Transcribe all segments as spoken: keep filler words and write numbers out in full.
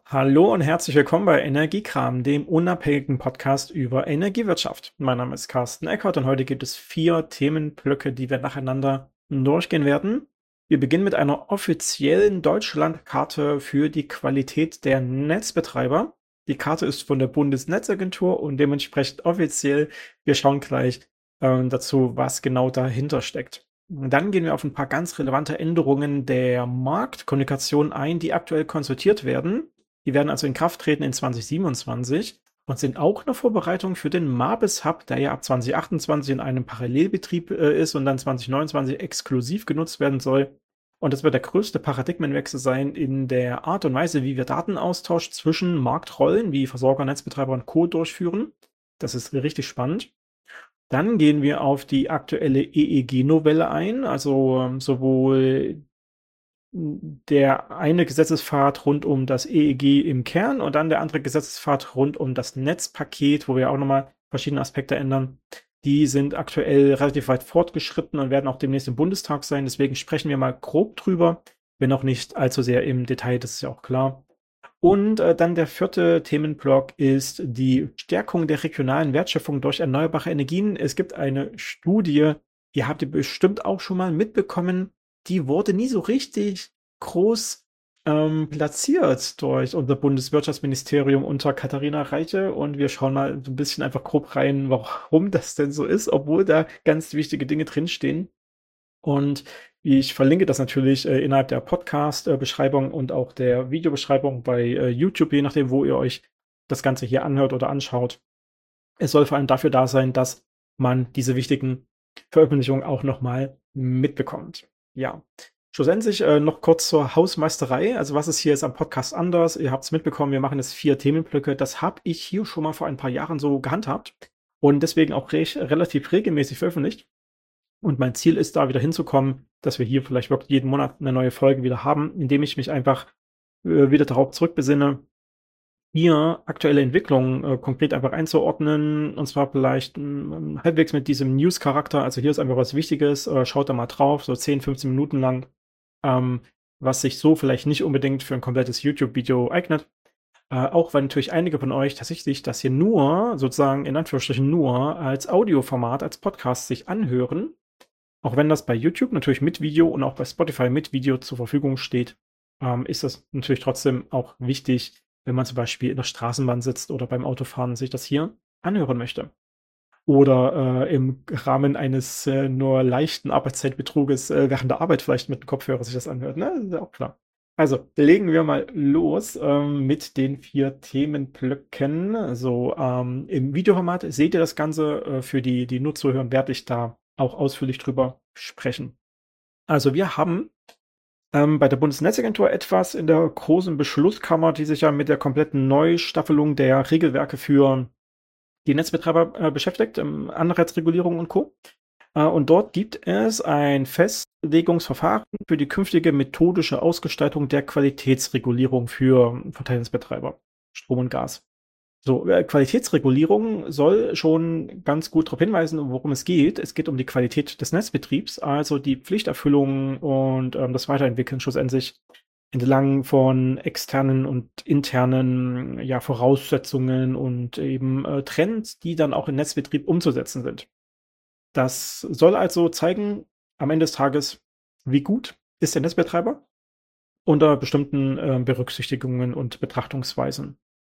Hallo und herzlich willkommen bei Energiekram, dem unabhängigen Podcast über Energiewirtschaft. Mein Name ist Carsten Eckert und heute gibt es vier Themenblöcke, die wir nacheinander durchgehen werden. Wir beginnen mit einer offiziellen Deutschlandkarte für die Qualität der Netzbetreiber. Die Karte ist von der Bundesnetzagentur und dementsprechend offiziell. Wir schauen gleich äh, dazu, was genau dahinter steckt. Dann gehen wir auf ein paar ganz relevante Änderungen der Marktkommunikation ein, die aktuell konsultiert werden. Die werden also in Kraft treten in zwanzig siebenundzwanzig und sind auch eine Vorbereitung für den Mabis-Hub, der ja ab zwanzig achtundzwanzig in einem Parallelbetrieb äh, ist und dann zwanzig neunundzwanzig exklusiv genutzt werden soll. Und das wird der größte Paradigmenwechsel sein in der Art und Weise, wie wir Datenaustausch zwischen Marktrollen wie Versorger, Netzbetreiber und Co. durchführen. Das ist richtig spannend. Dann gehen wir auf die aktuelle E E G-Novelle ein, also ähm, sowohl der eine Gesetzespfad rund um das E E G im Kern und dann der andere Gesetzespfad rund um das Netzpaket, wo wir auch nochmal verschiedene Aspekte ändern. Die sind aktuell relativ weit fortgeschritten und werden auch demnächst im Bundestag sein. Deswegen sprechen wir mal grob drüber, wenn auch nicht allzu sehr im Detail, das ist ja auch klar. Und äh, dann der vierte Themenblock ist die Stärkung der regionalen Wertschöpfung durch erneuerbare Energien. Es gibt eine Studie, ihr habt ihr bestimmt auch schon mal mitbekommen, die wurde nie so richtig groß ähm, platziert durch unser Bundeswirtschaftsministerium unter Katharina Reiche. Und wir schauen mal so ein bisschen einfach grob rein, warum das denn so ist, obwohl da ganz wichtige Dinge drinstehen. Und ich verlinke das natürlich äh, innerhalb der Podcast-Beschreibung und auch der Videobeschreibung bei äh, YouTube, je nachdem, wo ihr euch das Ganze hier anhört oder anschaut. Es soll vor allem dafür da sein, dass man diese wichtigen Veröffentlichungen auch nochmal mitbekommt. Ja. Schlussendlich äh, noch kurz zur Hausmeisterei. Also was ist hier jetzt am Podcast anders? Ihr habt es mitbekommen, wir machen jetzt vier Themenblöcke. Das habe ich hier schon mal vor ein paar Jahren so gehandhabt und deswegen auch re relativ regelmäßig veröffentlicht. Und mein Ziel ist, da wieder hinzukommen, dass wir hier vielleicht wirklich jeden Monat eine neue Folge wieder haben, indem ich mich einfach äh, wieder darauf zurückbesinne, hier aktuelle Entwicklungen äh, konkret einfach einzuordnen. Und zwar vielleicht mh, halbwegs mit diesem News-Charakter. Also hier ist einfach was Wichtiges. Äh, schaut da mal drauf, so zehn, fünfzehn Minuten lang, ähm, was sich so vielleicht nicht unbedingt für ein komplettes YouTube-Video eignet. Äh, auch weil natürlich einige von euch tatsächlich das hier nur, sozusagen in Anführungsstrichen nur, als Audioformat, als Podcast sich anhören. Auch wenn das bei YouTube natürlich mit Video und auch bei Spotify mit Video zur Verfügung steht, ähm, ist das natürlich trotzdem auch wichtig, wenn man zum Beispiel in der Straßenbahn sitzt oder beim Autofahren sich das hier anhören möchte. Oder äh, im Rahmen eines äh, nur leichten Arbeitszeitbetruges äh, während der Arbeit vielleicht mit dem Kopfhörer sich das anhört. Ne? Das ist ja auch klar. Also, legen wir mal los ähm, mit den vier Themenblöcken. Also, ähm, im Videoformat seht ihr das Ganze. Äh, für die, die nur zuhören, werde ich da auch ausführlich drüber sprechen. Also, wir haben ähm, bei der Bundesnetzagentur etwas in der großen Beschlusskammer, die sich ja mit der kompletten Neustaffelung der Regelwerke für die Netzbetreiber äh, beschäftigt, ähm, Anreizregulierung und Co. Äh, und dort gibt es ein Festlegungsverfahren für die künftige methodische Ausgestaltung der Qualitätsregulierung für Verteilnetzbetreiber, Strom und Gas. So, äh, Qualitätsregulierung soll schon ganz gut darauf hinweisen, worum es geht. Es geht um die Qualität des Netzbetriebs, also die Pflichterfüllung und ähm, das Weiterentwickeln schlussendlich entlang von externen und internen ja, Voraussetzungen und eben äh, Trends, die dann auch im Netzbetrieb umzusetzen sind. Das soll also zeigen, am Ende des Tages, wie gut ist der Netzbetreiber unter bestimmten äh, Berücksichtigungen und Betrachtungsweisen.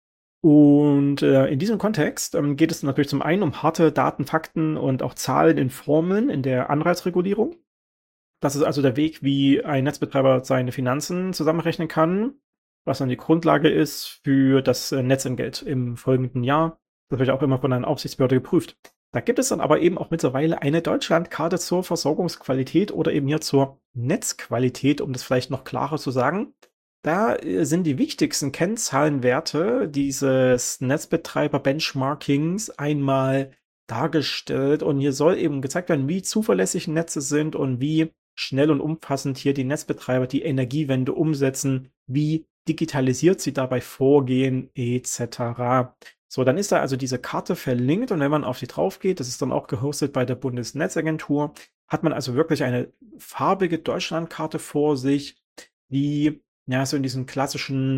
Und äh, in diesem Kontext ähm, geht es natürlich zum einen um harte Daten, Fakten und auch Zahlen in Formeln in der Anreizregulierung. Das ist also der Weg, wie ein Netzbetreiber seine Finanzen zusammenrechnen kann, was dann die Grundlage ist für das äh, Netzentgelt im folgenden Jahr. Das wird ja auch immer von einer Aufsichtsbehörde geprüft. Da gibt es dann aber eben auch mittlerweile eine Deutschlandkarte zur Versorgungsqualität oder eben hier zur Netzqualität, um das vielleicht noch klarer zu sagen. Da äh, sind die wichtigsten Kennzahlenwerte dieses Netzbetreiber-Benchmarkings einmal dargestellt und hier soll eben gezeigt werden, wie zuverlässig Netze sind und wie schnell und umfassend hier die Netzbetreiber die Energiewende umsetzen, wie digitalisiert sie dabei vorgehen, et cetera. So, dann ist da also diese Karte verlinkt und wenn man auf sie drauf geht, das ist dann auch gehostet bei der Bundesnetzagentur, hat man also wirklich eine farbige Deutschlandkarte vor sich, die ja so in diesen klassischen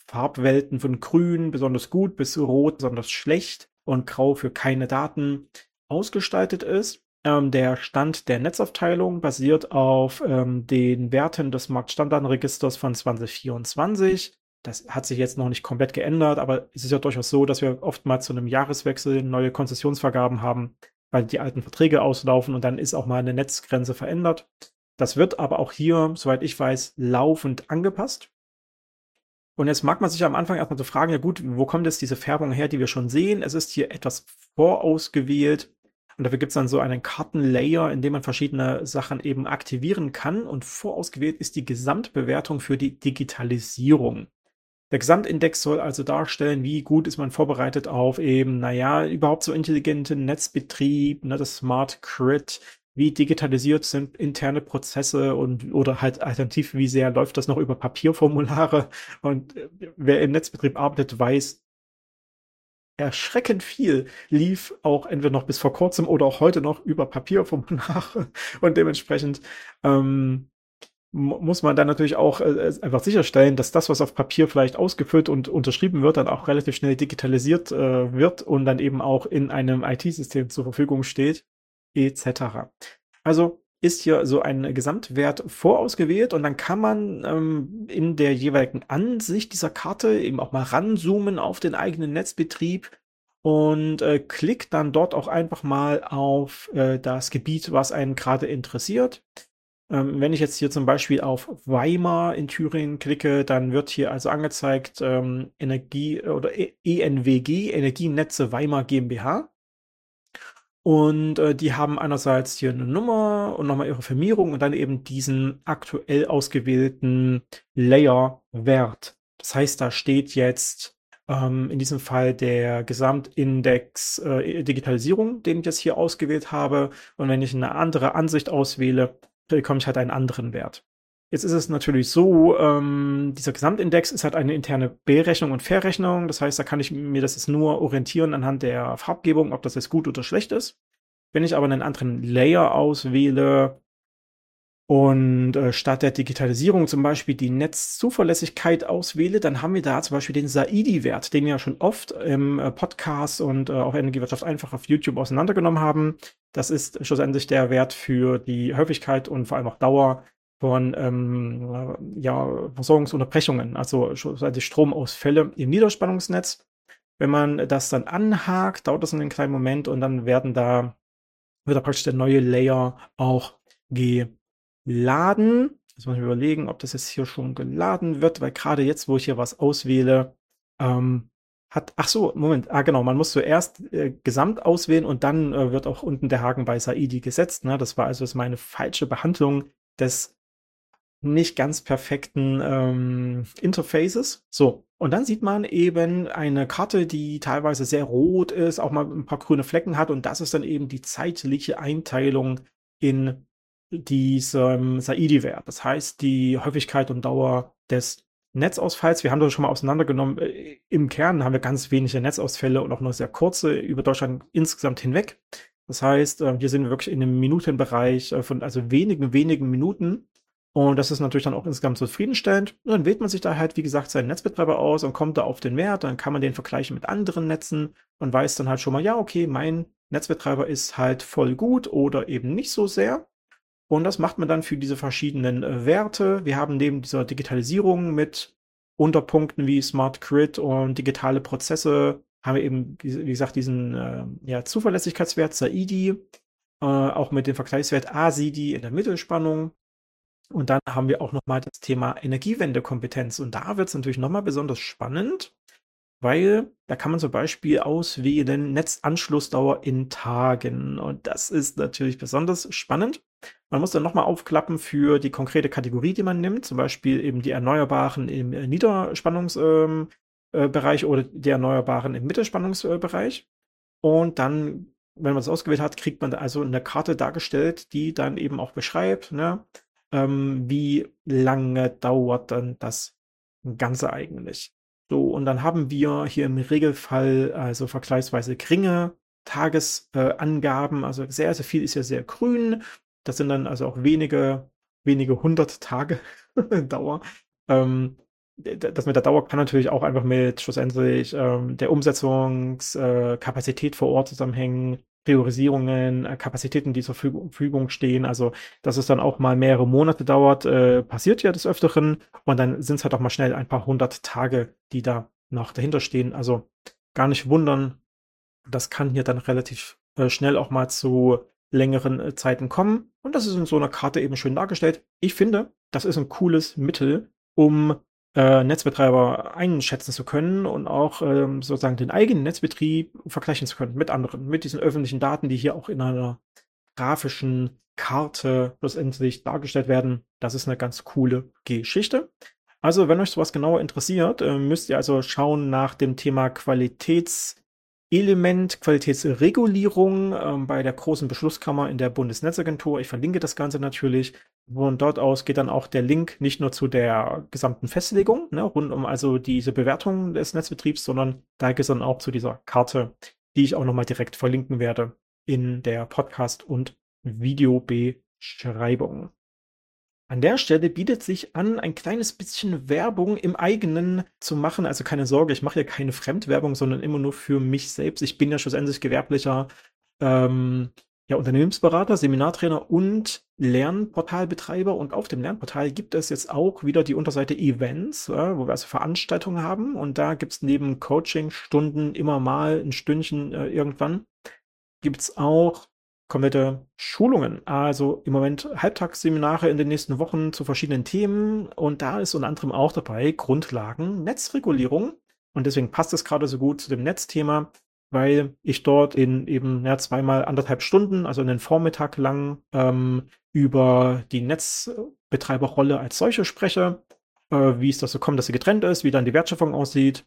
Farbwelten von grün besonders gut bis rot besonders schlecht und grau für keine Daten ausgestaltet ist. Ähm, der Stand der Netzaufteilung basiert auf ähm, den Werten des Marktstammdatenregisters von zwanzig vierundzwanzig. Das hat sich jetzt noch nicht komplett geändert, aber es ist ja durchaus so, dass wir oftmals zu einem Jahreswechsel neue Konzessionsvergaben haben, weil die alten Verträge auslaufen und dann ist auch mal eine Netzgrenze verändert. Das wird aber auch hier, soweit ich weiß, laufend angepasst. Und jetzt mag man sich am Anfang erstmal so fragen, ja gut, wo kommt jetzt diese Färbung her, die wir schon sehen? Es ist hier etwas vorausgewählt. Und dafür gibt es dann so einen Kartenlayer, in dem man verschiedene Sachen eben aktivieren kann. Und vorausgewählt ist die Gesamtbewertung für die Digitalisierung. Der Gesamtindex soll also darstellen, wie gut ist man vorbereitet auf eben, naja, überhaupt so intelligenten Netzbetrieb, ne, das Smart Grid, wie digitalisiert sind interne Prozesse und oder halt alternativ, wie sehr läuft das noch über Papierformulare. Und äh, wer im Netzbetrieb arbeitet, weiß, erschreckend viel lief auch entweder noch bis vor kurzem oder auch heute noch über Papierformulare und dementsprechend ähm, muss man dann natürlich auch äh, einfach sicherstellen, dass das, was auf Papier vielleicht ausgefüllt und unterschrieben wird, dann auch relativ schnell digitalisiert äh, wird und dann eben auch in einem I T-System zur Verfügung steht, et cetera. Also ist hier so ein Gesamtwert vorausgewählt und dann kann man ähm, in der jeweiligen Ansicht dieser Karte eben auch mal ranzoomen auf den eigenen Netzbetrieb und äh, klickt dann dort auch einfach mal auf äh, das Gebiet, was einen gerade interessiert. Ähm, wenn ich jetzt hier zum Beispiel auf Weimar in Thüringen klicke, dann wird hier also angezeigt ähm, Energie oder E N W G, Energienetze Weimar GmbH. Und äh, die haben einerseits hier eine Nummer und nochmal ihre Firmierung und dann eben diesen aktuell ausgewählten Layer-Wert. Das heißt, da steht jetzt ähm, in diesem Fall der Gesamtindex äh, Digitalisierung, den ich jetzt hier ausgewählt habe. Und wenn ich eine andere Ansicht auswähle, bekomme ich halt einen anderen Wert. Jetzt ist es natürlich so, ähm, dieser Gesamtindex ist halt eine interne Berechnung und Verrechnung. Das heißt, da kann ich mir das jetzt nur orientieren anhand der Farbgebung, ob das jetzt gut oder schlecht ist. Wenn ich aber einen anderen Layer auswähle und äh, statt der Digitalisierung zum Beispiel die Netzzuverlässigkeit auswähle, dann haben wir da zum Beispiel den Saidi-Wert, den wir ja schon oft im äh, Podcast und äh, auch Energiewirtschaft einfach auf YouTube auseinandergenommen haben. Das ist schlussendlich der Wert für die Häufigkeit und vor allem auch Dauer von ähm, ja, Versorgungsunterbrechungen, also schlussendlich Stromausfälle im Niederspannungsnetz. Wenn man das dann anhakt, dauert das einen kleinen Moment und dann werden da, wird da praktisch der neue Layer auch geladen. Jetzt muss ich mir überlegen, ob das jetzt hier schon geladen wird, weil gerade jetzt, wo ich hier was auswähle, ähm, hat, ach so, Moment, ah genau, man muss zuerst äh, Gesamt auswählen und dann äh, wird auch unten der Haken bei Saidi gesetzt. Ne? Das war also das meine falsche Behandlung des nicht ganz perfekten ähm, Interfaces. So, und dann sieht man eben eine Karte, die teilweise sehr rot ist, auch mal ein paar grüne Flecken hat und das ist dann eben die zeitliche Einteilung in diesem Saidi-Wert. Das heißt, die Häufigkeit und Dauer des Netzausfalls. Wir haben das schon mal auseinandergenommen. Im Kern haben wir ganz wenige Netzausfälle und auch nur sehr kurze über Deutschland insgesamt hinweg. Das heißt, hier sind wir wirklich in einem Minutenbereich von also wenigen, wenigen Minuten. Und das ist natürlich dann auch insgesamt zufriedenstellend. Und dann wählt man sich da halt, wie gesagt, seinen Netzbetreiber aus und kommt da auf den Wert. Dann kann man den vergleichen mit anderen Netzen und weiß dann halt schon mal, ja, okay, mein Netzbetreiber ist halt voll gut oder eben nicht so sehr. Und das macht man dann für diese verschiedenen äh, Werte. Wir haben neben dieser Digitalisierung mit Unterpunkten wie Smart Grid und digitale Prozesse, haben wir eben, wie gesagt, diesen äh, ja, Zuverlässigkeitswert Saidi, äh, auch mit dem Vergleichswert ASIDI in der Mittelspannung. Und dann haben wir auch nochmal das Thema Energiewendekompetenz. Und da wird es natürlich nochmal besonders spannend, weil da kann man zum Beispiel auswählen Netzanschlussdauer in Tagen. Und das ist natürlich besonders spannend. Man muss dann nochmal aufklappen für die konkrete Kategorie, die man nimmt. Zum Beispiel eben die Erneuerbaren im Niederspannungsbereich äh, oder die Erneuerbaren im Mittelspannungsbereich. Und dann, wenn man es ausgewählt hat, kriegt man also eine Karte dargestellt, die dann eben auch beschreibt, ne, ähm, wie lange dauert dann das Ganze eigentlich. So, und dann haben wir hier im Regelfall also vergleichsweise geringe Tagesangaben, äh, also sehr, sehr viel ist ja sehr grün. Das sind dann also auch wenige, wenige hundert Tage Dauer. Ähm, das mit der Dauer kann natürlich auch einfach mit schlussendlich ähm, der Umsetzungskapazität vor Ort zusammenhängen, Priorisierungen, äh, Kapazitäten, die zur Verfügung stehen. Also, dass es dann auch mal mehrere Monate dauert, äh, passiert ja des Öfteren. Und dann sind es halt auch mal schnell ein paar hundert Tage, die da noch dahinter stehen. Also gar nicht wundern, das kann hier dann relativ äh, schnell auch mal zu längeren äh, Zeiten kommen. Und das ist in so einer Karte eben schön dargestellt. Ich finde, das ist ein cooles Mittel, um äh, Netzbetreiber einschätzen zu können und auch ähm, sozusagen den eigenen Netzbetrieb vergleichen zu können mit anderen, mit diesen öffentlichen Daten, die hier auch in einer grafischen Karte schlussendlich dargestellt werden. Das ist eine ganz coole Geschichte. Also, wenn euch sowas genauer interessiert, äh, müsst ihr also schauen nach dem Thema Qualitätselement, Qualitätsregulierung ähm, bei der großen Beschlusskammer in der Bundesnetzagentur. Ich verlinke das Ganze natürlich. Von dort aus geht dann auch der Link nicht nur zu der gesamten Festlegung, ne, rund um also diese Bewertung des Netzbetriebs, sondern da geht es dann auch zu dieser Karte, die ich auch nochmal direkt verlinken werde in der Podcast- und Videobeschreibung. An der Stelle bietet sich an, ein kleines bisschen Werbung im eigenen zu machen. Also keine Sorge, ich mache hier keine Fremdwerbung, sondern immer nur für mich selbst. Ich bin ja schlussendlich gewerblicher ähm, ja, Unternehmensberater, Seminartrainer und Lernportalbetreiber. Und auf dem Lernportal gibt es jetzt auch wieder die Unterseite Events, äh, wo wir also Veranstaltungen haben. Und da gibt es neben Coaching-Stunden immer mal ein Stündchen äh, irgendwann, gibt es auch komplette Schulungen. Also im Moment Halbtagsseminare in den nächsten Wochen zu verschiedenen Themen. Und da ist unter anderem auch dabei Grundlagen Netzregulierung. Und deswegen passt es gerade so gut zu dem Netzthema, weil ich dort in eben ja, zweimal anderthalb Stunden, also einen Vormittag lang, ähm, über die Netzbetreiberrolle als solche spreche, äh, wie es dazu kommt, dass sie getrennt ist, wie dann die Wertschöpfung aussieht,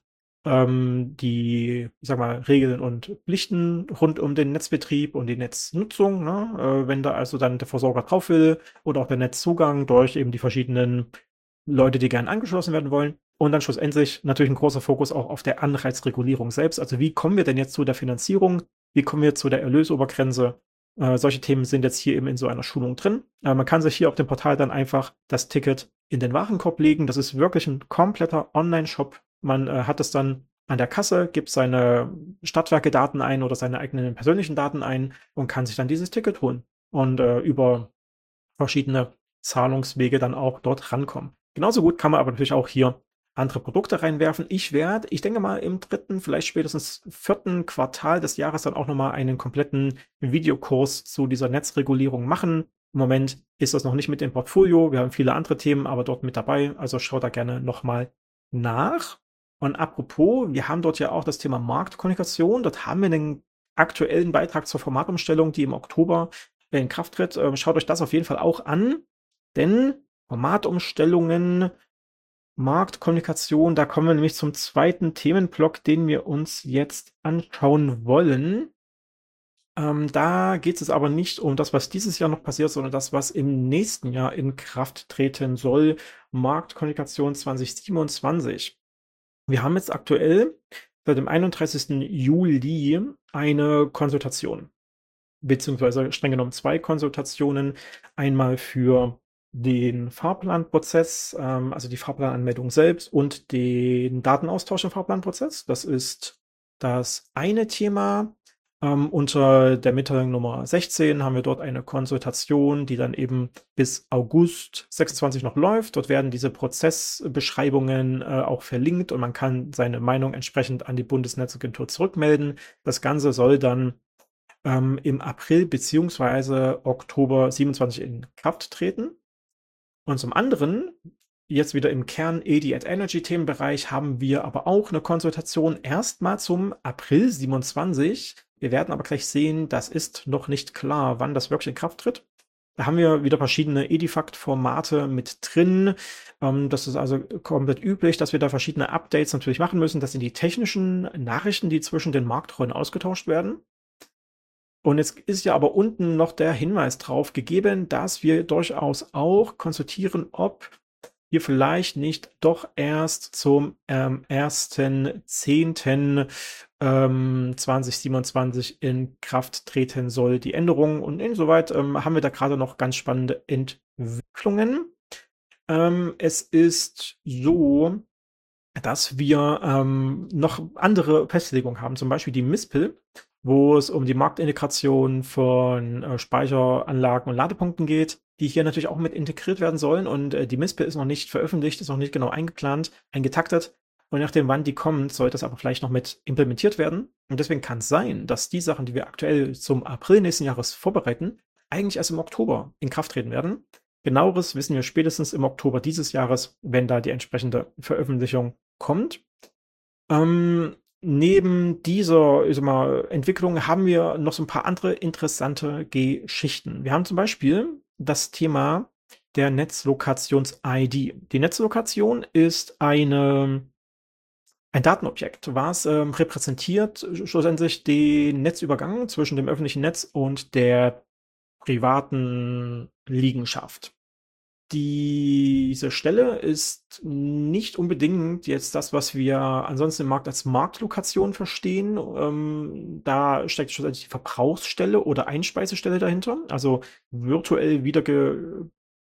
ähm, die, ich sag mal, Regeln und Pflichten rund um den Netzbetrieb und die Netznutzung, ne? Äh, wenn da also dann der Versorger drauf will oder auch der Netzzugang durch eben die verschiedenen Leute, die gern angeschlossen werden wollen. Und dann schlussendlich natürlich ein großer Fokus auch auf der Anreizregulierung selbst. Also wie kommen wir denn jetzt zu der Finanzierung? Wie kommen wir zu der Erlösobergrenze? Äh, solche Themen sind jetzt hier eben in so einer Schulung drin. Äh, man kann sich hier auf dem Portal dann einfach das Ticket in den Warenkorb legen. Das ist wirklich ein kompletter Online-Shop. Man äh, hat es dann an der Kasse, gibt seine Stadtwerke-Daten ein oder seine eigenen persönlichen Daten ein und kann sich dann dieses Ticket holen und äh, über verschiedene Zahlungswege dann auch dort rankommen. Genauso gut kann man aber natürlich auch hier andere Produkte reinwerfen. Ich werde, ich denke mal im dritten, vielleicht spätestens vierten Quartal des Jahres dann auch nochmal einen kompletten Videokurs zu dieser Netzregulierung machen. Im Moment ist das noch nicht mit im Portfolio. Wir haben viele andere Themen, aber dort mit dabei. Also schaut da gerne nochmal nach. Und apropos, wir haben dort ja auch das Thema Marktkommunikation. Dort haben wir einen aktuellen Beitrag zur Formatumstellung, die im Oktober in Kraft tritt. Ähm, schaut euch das auf jeden Fall auch an, denn Formatumstellungen, Marktkommunikation, da kommen wir nämlich zum zweiten Themenblock, den wir uns jetzt anschauen wollen. Ähm, da geht es aber nicht um das, was dieses Jahr noch passiert, sondern das, was im nächsten Jahr in Kraft treten soll. Marktkommunikation zwanzig siebenundzwanzig. Wir haben jetzt aktuell seit dem einunddreißigsten Juli eine Konsultation, beziehungsweise streng genommen zwei Konsultationen. Einmal für den Fahrplanprozess, ähm, also die Fahrplananmeldung selbst und den Datenaustausch im Fahrplanprozess. Das ist das eine Thema. Ähm, unter der Mitteilung Nummer sechzehn haben wir dort eine Konsultation, die dann eben bis August sechsundzwanzig noch läuft. Dort werden diese Prozessbeschreibungen äh, auch verlinkt und man kann seine Meinung entsprechend an die Bundesnetzagentur zurückmelden. Das Ganze soll dann ähm, im April beziehungsweise Oktober siebenundzwanzig in Kraft treten. Und zum anderen, jetzt wieder im Kern E D I at Energy Themenbereich, haben wir aber auch eine Konsultation erstmal zum April siebenundzwanzig. Wir werden aber gleich sehen, das ist noch nicht klar, wann das wirklich in Kraft tritt. Da haben wir wieder verschiedene Edifact-Formate mit drin. Ähm, das ist also komplett üblich, dass wir da verschiedene Updates natürlich machen müssen. Das sind die technischen Nachrichten, die zwischen den Marktrollen ausgetauscht werden. Und jetzt ist ja aber unten noch der Hinweis drauf gegeben, dass wir durchaus auch konsultieren, ob wir vielleicht nicht doch erst zum ähm, ersten zehnten Ähm, zwanzig siebenundzwanzig in Kraft treten soll, die Änderung. Und insoweit ähm, haben wir da gerade noch ganz spannende Entwicklungen. Ähm, es ist so, dass wir ähm, noch andere Festlegungen haben, zum Beispiel die Mispel, wo es um die Marktintegration von äh, Speicheranlagen und Ladepunkten geht, die hier natürlich auch mit integriert werden sollen. Und äh, die Mispel ist noch nicht veröffentlicht, ist noch nicht genau eingeplant, eingetaktet. Und nachdem, wann die kommt, sollte es aber vielleicht noch mit implementiert werden. Und deswegen kann es sein, dass die Sachen, die wir aktuell zum April nächsten Jahres vorbereiten, eigentlich erst im Oktober in Kraft treten werden. Genaueres wissen wir spätestens im Oktober dieses Jahres, wenn da die entsprechende Veröffentlichung kommt. Ähm, neben dieser, ich sag mal, Entwicklung haben wir noch so ein paar andere interessante Geschichten. Wir haben zum Beispiel das Thema der Netzlokations-I D. Die Netzlokation ist eine, ein Datenobjekt, was ähm, repräsentiert schlussendlich den Netzübergang zwischen dem öffentlichen Netz und der privaten Liegenschaft. Diese Stelle ist nicht unbedingt jetzt das, was wir ansonsten im Markt als Marktlokation verstehen. Ähm, da steckt schlussendlich die Verbrauchsstelle oder Einspeisestelle dahinter, also virtuell wiedergegeben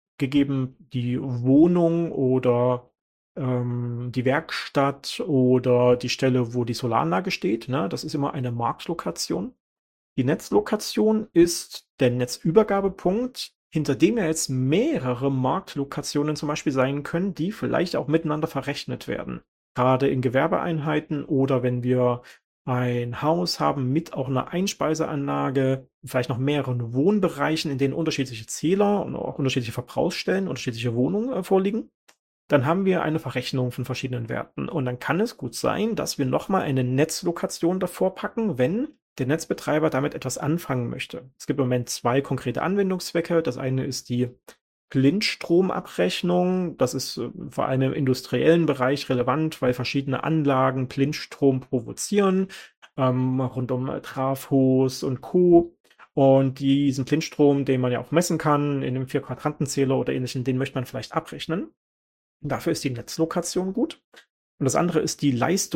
die Wohnung oder ähm, die Werkstatt oder die Stelle, wo die Solaranlage steht. Ne? Das ist immer eine Marktlokation. Die Netzlokation ist der Netzübergabepunkt, hinter dem ja jetzt mehrere Marktlokationen zum Beispiel sein können, die vielleicht auch miteinander verrechnet werden. Gerade in Gewerbeeinheiten oder wenn wir ein Haus haben mit auch einer Einspeiseanlage, vielleicht noch mehreren Wohnbereichen, in denen unterschiedliche Zähler und auch unterschiedliche Verbrauchsstellen, unterschiedliche Wohnungen äh, vorliegen, dann haben wir eine Verrechnung von verschiedenen Werten. Und dann kann es gut sein, dass wir nochmal eine Netzlokation davor packen, wenn der Netzbetreiber damit etwas anfangen möchte. Es gibt im Moment zwei konkrete Anwendungszwecke. Das eine ist die Blindstromabrechnung. Das ist äh, vor allem im industriellen Bereich relevant, weil verschiedene Anlagen Blindstrom provozieren, ähm, rund um äh, Trafos und Co. Und diesen Blindstrom, den man ja auch messen kann, in einem Vier-Quadranten-Zähler oder ähnlichen, den möchte man vielleicht abrechnen. Dafür ist die Netzlokation gut. Und das andere ist die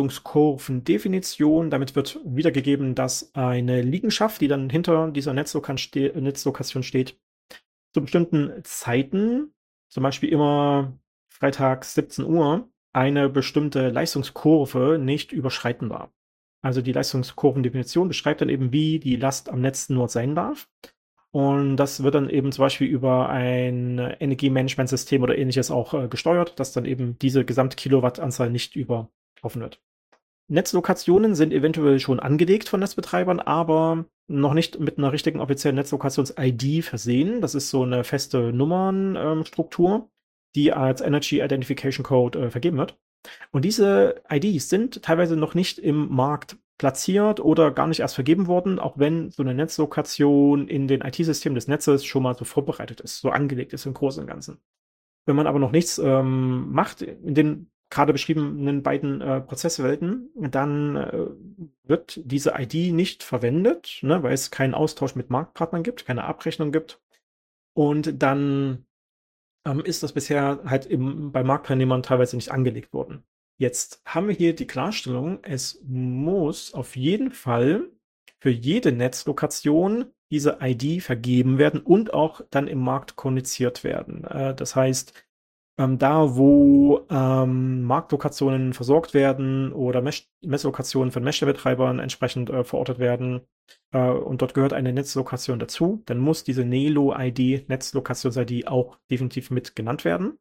Leistungskurvendefinition. Damit wird wiedergegeben, dass eine Liegenschaft, die dann hinter dieser Netzloka ste Netzlokation steht, zu bestimmten Zeiten, zum Beispiel immer freitags siebzehn Uhr, eine bestimmte Leistungskurve nicht überschreiten darf. Also die Leistungskurvendefinition beschreibt dann eben, wie die Last am Netz nur sein darf. Und das wird dann eben zum Beispiel über ein Energiemanagementsystem oder ähnliches auch äh, gesteuert, dass dann eben diese Gesamtkilowattanzahl nicht übertroffen wird. Netzlokationen sind eventuell schon angelegt von Netzbetreibern, aber noch nicht mit einer richtigen offiziellen Netzlokations-I D versehen. Das ist so eine feste Nummernstruktur, ähm, die als Energy Identification Code äh, vergeben wird. Und diese I Ds sind teilweise noch nicht im Markt platziert oder gar nicht erst vergeben worden, auch wenn so eine Netzlokation in den I T-Systemen des Netzes schon mal so vorbereitet ist, so angelegt ist im Großen und Ganzen. Wenn man aber noch nichts ähm, macht in den gerade beschriebenen beiden äh, Prozesswelten, dann äh, wird diese I D nicht verwendet, ne, weil es keinen Austausch mit Marktpartnern gibt, keine Abrechnung gibt. Und dann ähm, ist das bisher halt im, bei Marktteilnehmern teilweise nicht angelegt worden. Jetzt haben wir hier die Klarstellung, es muss auf jeden Fall für jede Netzlokation diese I D vergeben werden und auch dann im Markt kommuniziert werden. Äh, das heißt, ähm, da wo ähm, Marktlokationen versorgt werden oder Mesh Messlokationen von Messstellbetreibern entsprechend äh, verortet werden äh, und dort gehört eine Netzlokation dazu, dann muss diese Nelo-I D, Netzlokations-I D, auch definitiv mit genannt werden.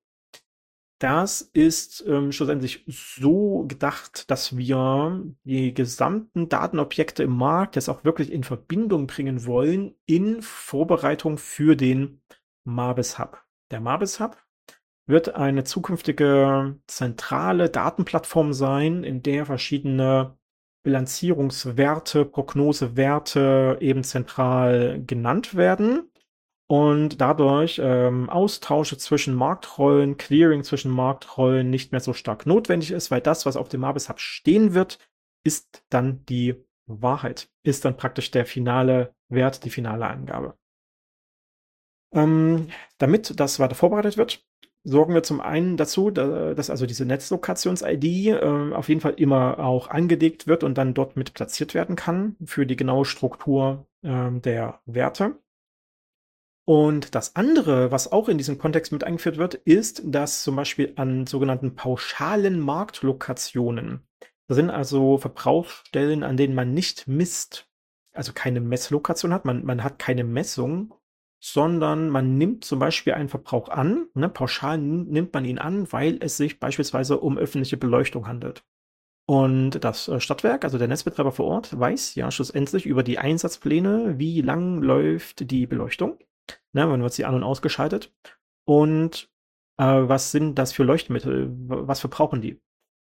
Das ist ähm, schlussendlich so gedacht, dass wir die gesamten Datenobjekte im Markt jetzt auch wirklich in Verbindung bringen wollen in Vorbereitung für den Mabis Hub. Der Mabis Hub wird eine zukünftige zentrale Datenplattform sein, in der verschiedene Bilanzierungswerte, Prognosewerte eben zentral genannt werden und dadurch ähm, Austausche zwischen Marktrollen, Clearing zwischen Marktrollen nicht mehr so stark notwendig ist, weil das, was auf dem Mabis Hub stehen wird, ist dann die Wahrheit, ist dann praktisch der finale Wert, die finale Angabe. Ähm, damit das weiter vorbereitet wird, sorgen wir zum einen dazu, dass also diese Netzlokations-I D äh, auf jeden Fall immer auch angelegt wird und dann dort mit platziert werden kann für die genaue Struktur äh, der Werte. Und das andere, was auch in diesem Kontext mit eingeführt wird, ist, dass zum Beispiel an sogenannten pauschalen Marktlokationen, das sind also Verbrauchsstellen, an denen man nicht misst, also keine Messlokation hat, man, man hat keine Messung, sondern man nimmt zum Beispiel einen Verbrauch an, ne, pauschal nimmt man ihn an, weil es sich beispielsweise um öffentliche Beleuchtung handelt. Und das äh, Stadtwerk, also der Netzbetreiber vor Ort, weiß ja schlussendlich über die Einsatzpläne, wie lang läuft die Beleuchtung, ne, wann wird sie an- und ausgeschaltet und äh, was sind das für Leuchtmittel, was verbrauchen die.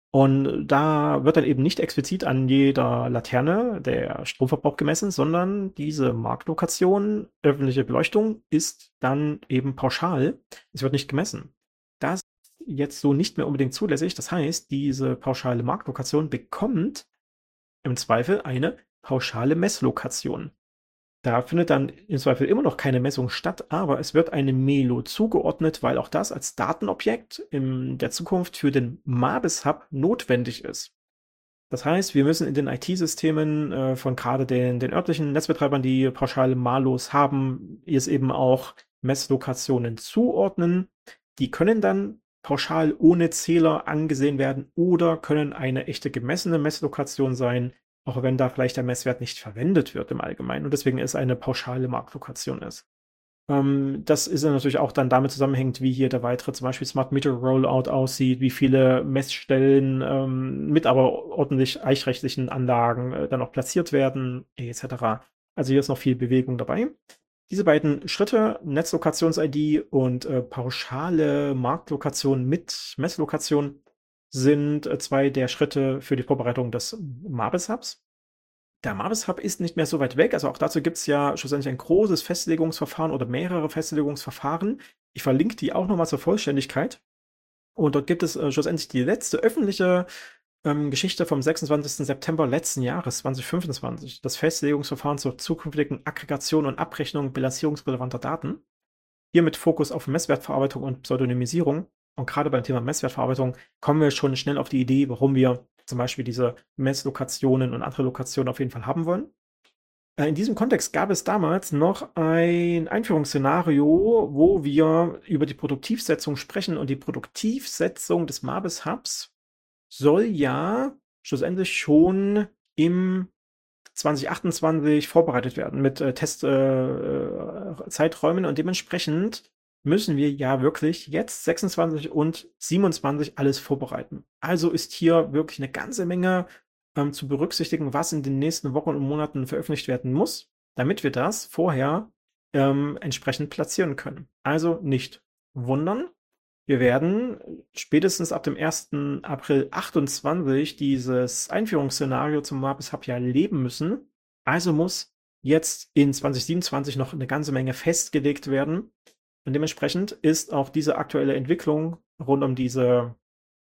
Und da wird dann eben nicht explizit an jeder Laterne der Stromverbrauch gemessen, sondern diese Marktlokation, öffentliche Beleuchtung, ist dann eben pauschal. Es wird nicht gemessen. Das ist jetzt so nicht mehr unbedingt zulässig. Das heißt, diese pauschale Marktlokation bekommt im Zweifel eine pauschale Messlokation. Da findet dann im Zweifel immer noch keine Messung statt, aber es wird eine Melo zugeordnet, weil auch das als Datenobjekt in der Zukunft für den MABIS-Hub notwendig ist. Das heißt, wir müssen in den I T-Systemen äh, von gerade den, den örtlichen Netzbetreibern, die pauschale Malos haben, jetzt eben auch Messlokationen zuordnen. Die können dann pauschal ohne Zähler angesehen werden oder können eine echte gemessene Messlokation sein, auch wenn da vielleicht der Messwert nicht verwendet wird im Allgemeinen und deswegen es eine pauschale Marktlokation ist. Ähm, das ist ja natürlich auch dann damit zusammenhängend, wie hier der weitere zum Beispiel Smart Meter Rollout aussieht, wie viele Messstellen ähm, mit aber ordentlich eichrechtlichen Anlagen äh, dann auch platziert werden, et cetera. Also hier ist noch viel Bewegung dabei. Diese beiden Schritte, Netzlokations-I D und äh, pauschale Marktlokation mit Messlokation, sind äh, zwei der Schritte für die Vorbereitung des MABIS-Hubs. Der MABIS-Hub ist nicht mehr so weit weg, also auch dazu gibt es ja schlussendlich ein großes Festlegungsverfahren oder mehrere Festlegungsverfahren. Ich verlinke die auch nochmal zur Vollständigkeit. Und dort gibt es äh, schlussendlich die letzte öffentliche ähm, Geschichte vom sechsundzwanzigsten September letzten Jahres, zwanzig fünfundzwanzig. Das Festlegungsverfahren zur zukünftigen Aggregation und Abrechnung bilanzierungsrelevanter Daten. Hier mit Fokus auf Messwertverarbeitung und Pseudonymisierung. Und gerade beim Thema Messwertverarbeitung kommen wir schon schnell auf die Idee, warum wir zum Beispiel diese Messlokationen und andere Lokationen auf jeden Fall haben wollen. Äh, In diesem Kontext gab es damals noch ein Einführungsszenario, wo wir über die Produktivsetzung sprechen. Und die Produktivsetzung des MABIS-Hubs soll ja schlussendlich schon im zwanzig achtundzwanzig vorbereitet werden mit äh, Testzeiträumen äh, und dementsprechend müssen wir ja wirklich jetzt sechsundzwanzig und siebenundzwanzig alles vorbereiten. Also ist hier wirklich eine ganze Menge ähm, zu berücksichtigen, was in den nächsten Wochen und Monaten veröffentlicht werden muss, damit wir das vorher ähm, entsprechend platzieren können. Also nicht wundern. Wir werden spätestens ab dem ersten April achtundzwanzig dieses Einführungsszenario zum MABIS-Hub ja leben müssen. Also muss jetzt in zwanzig siebenundzwanzig noch eine ganze Menge festgelegt werden. Und dementsprechend ist auch diese aktuelle Entwicklung rund um diese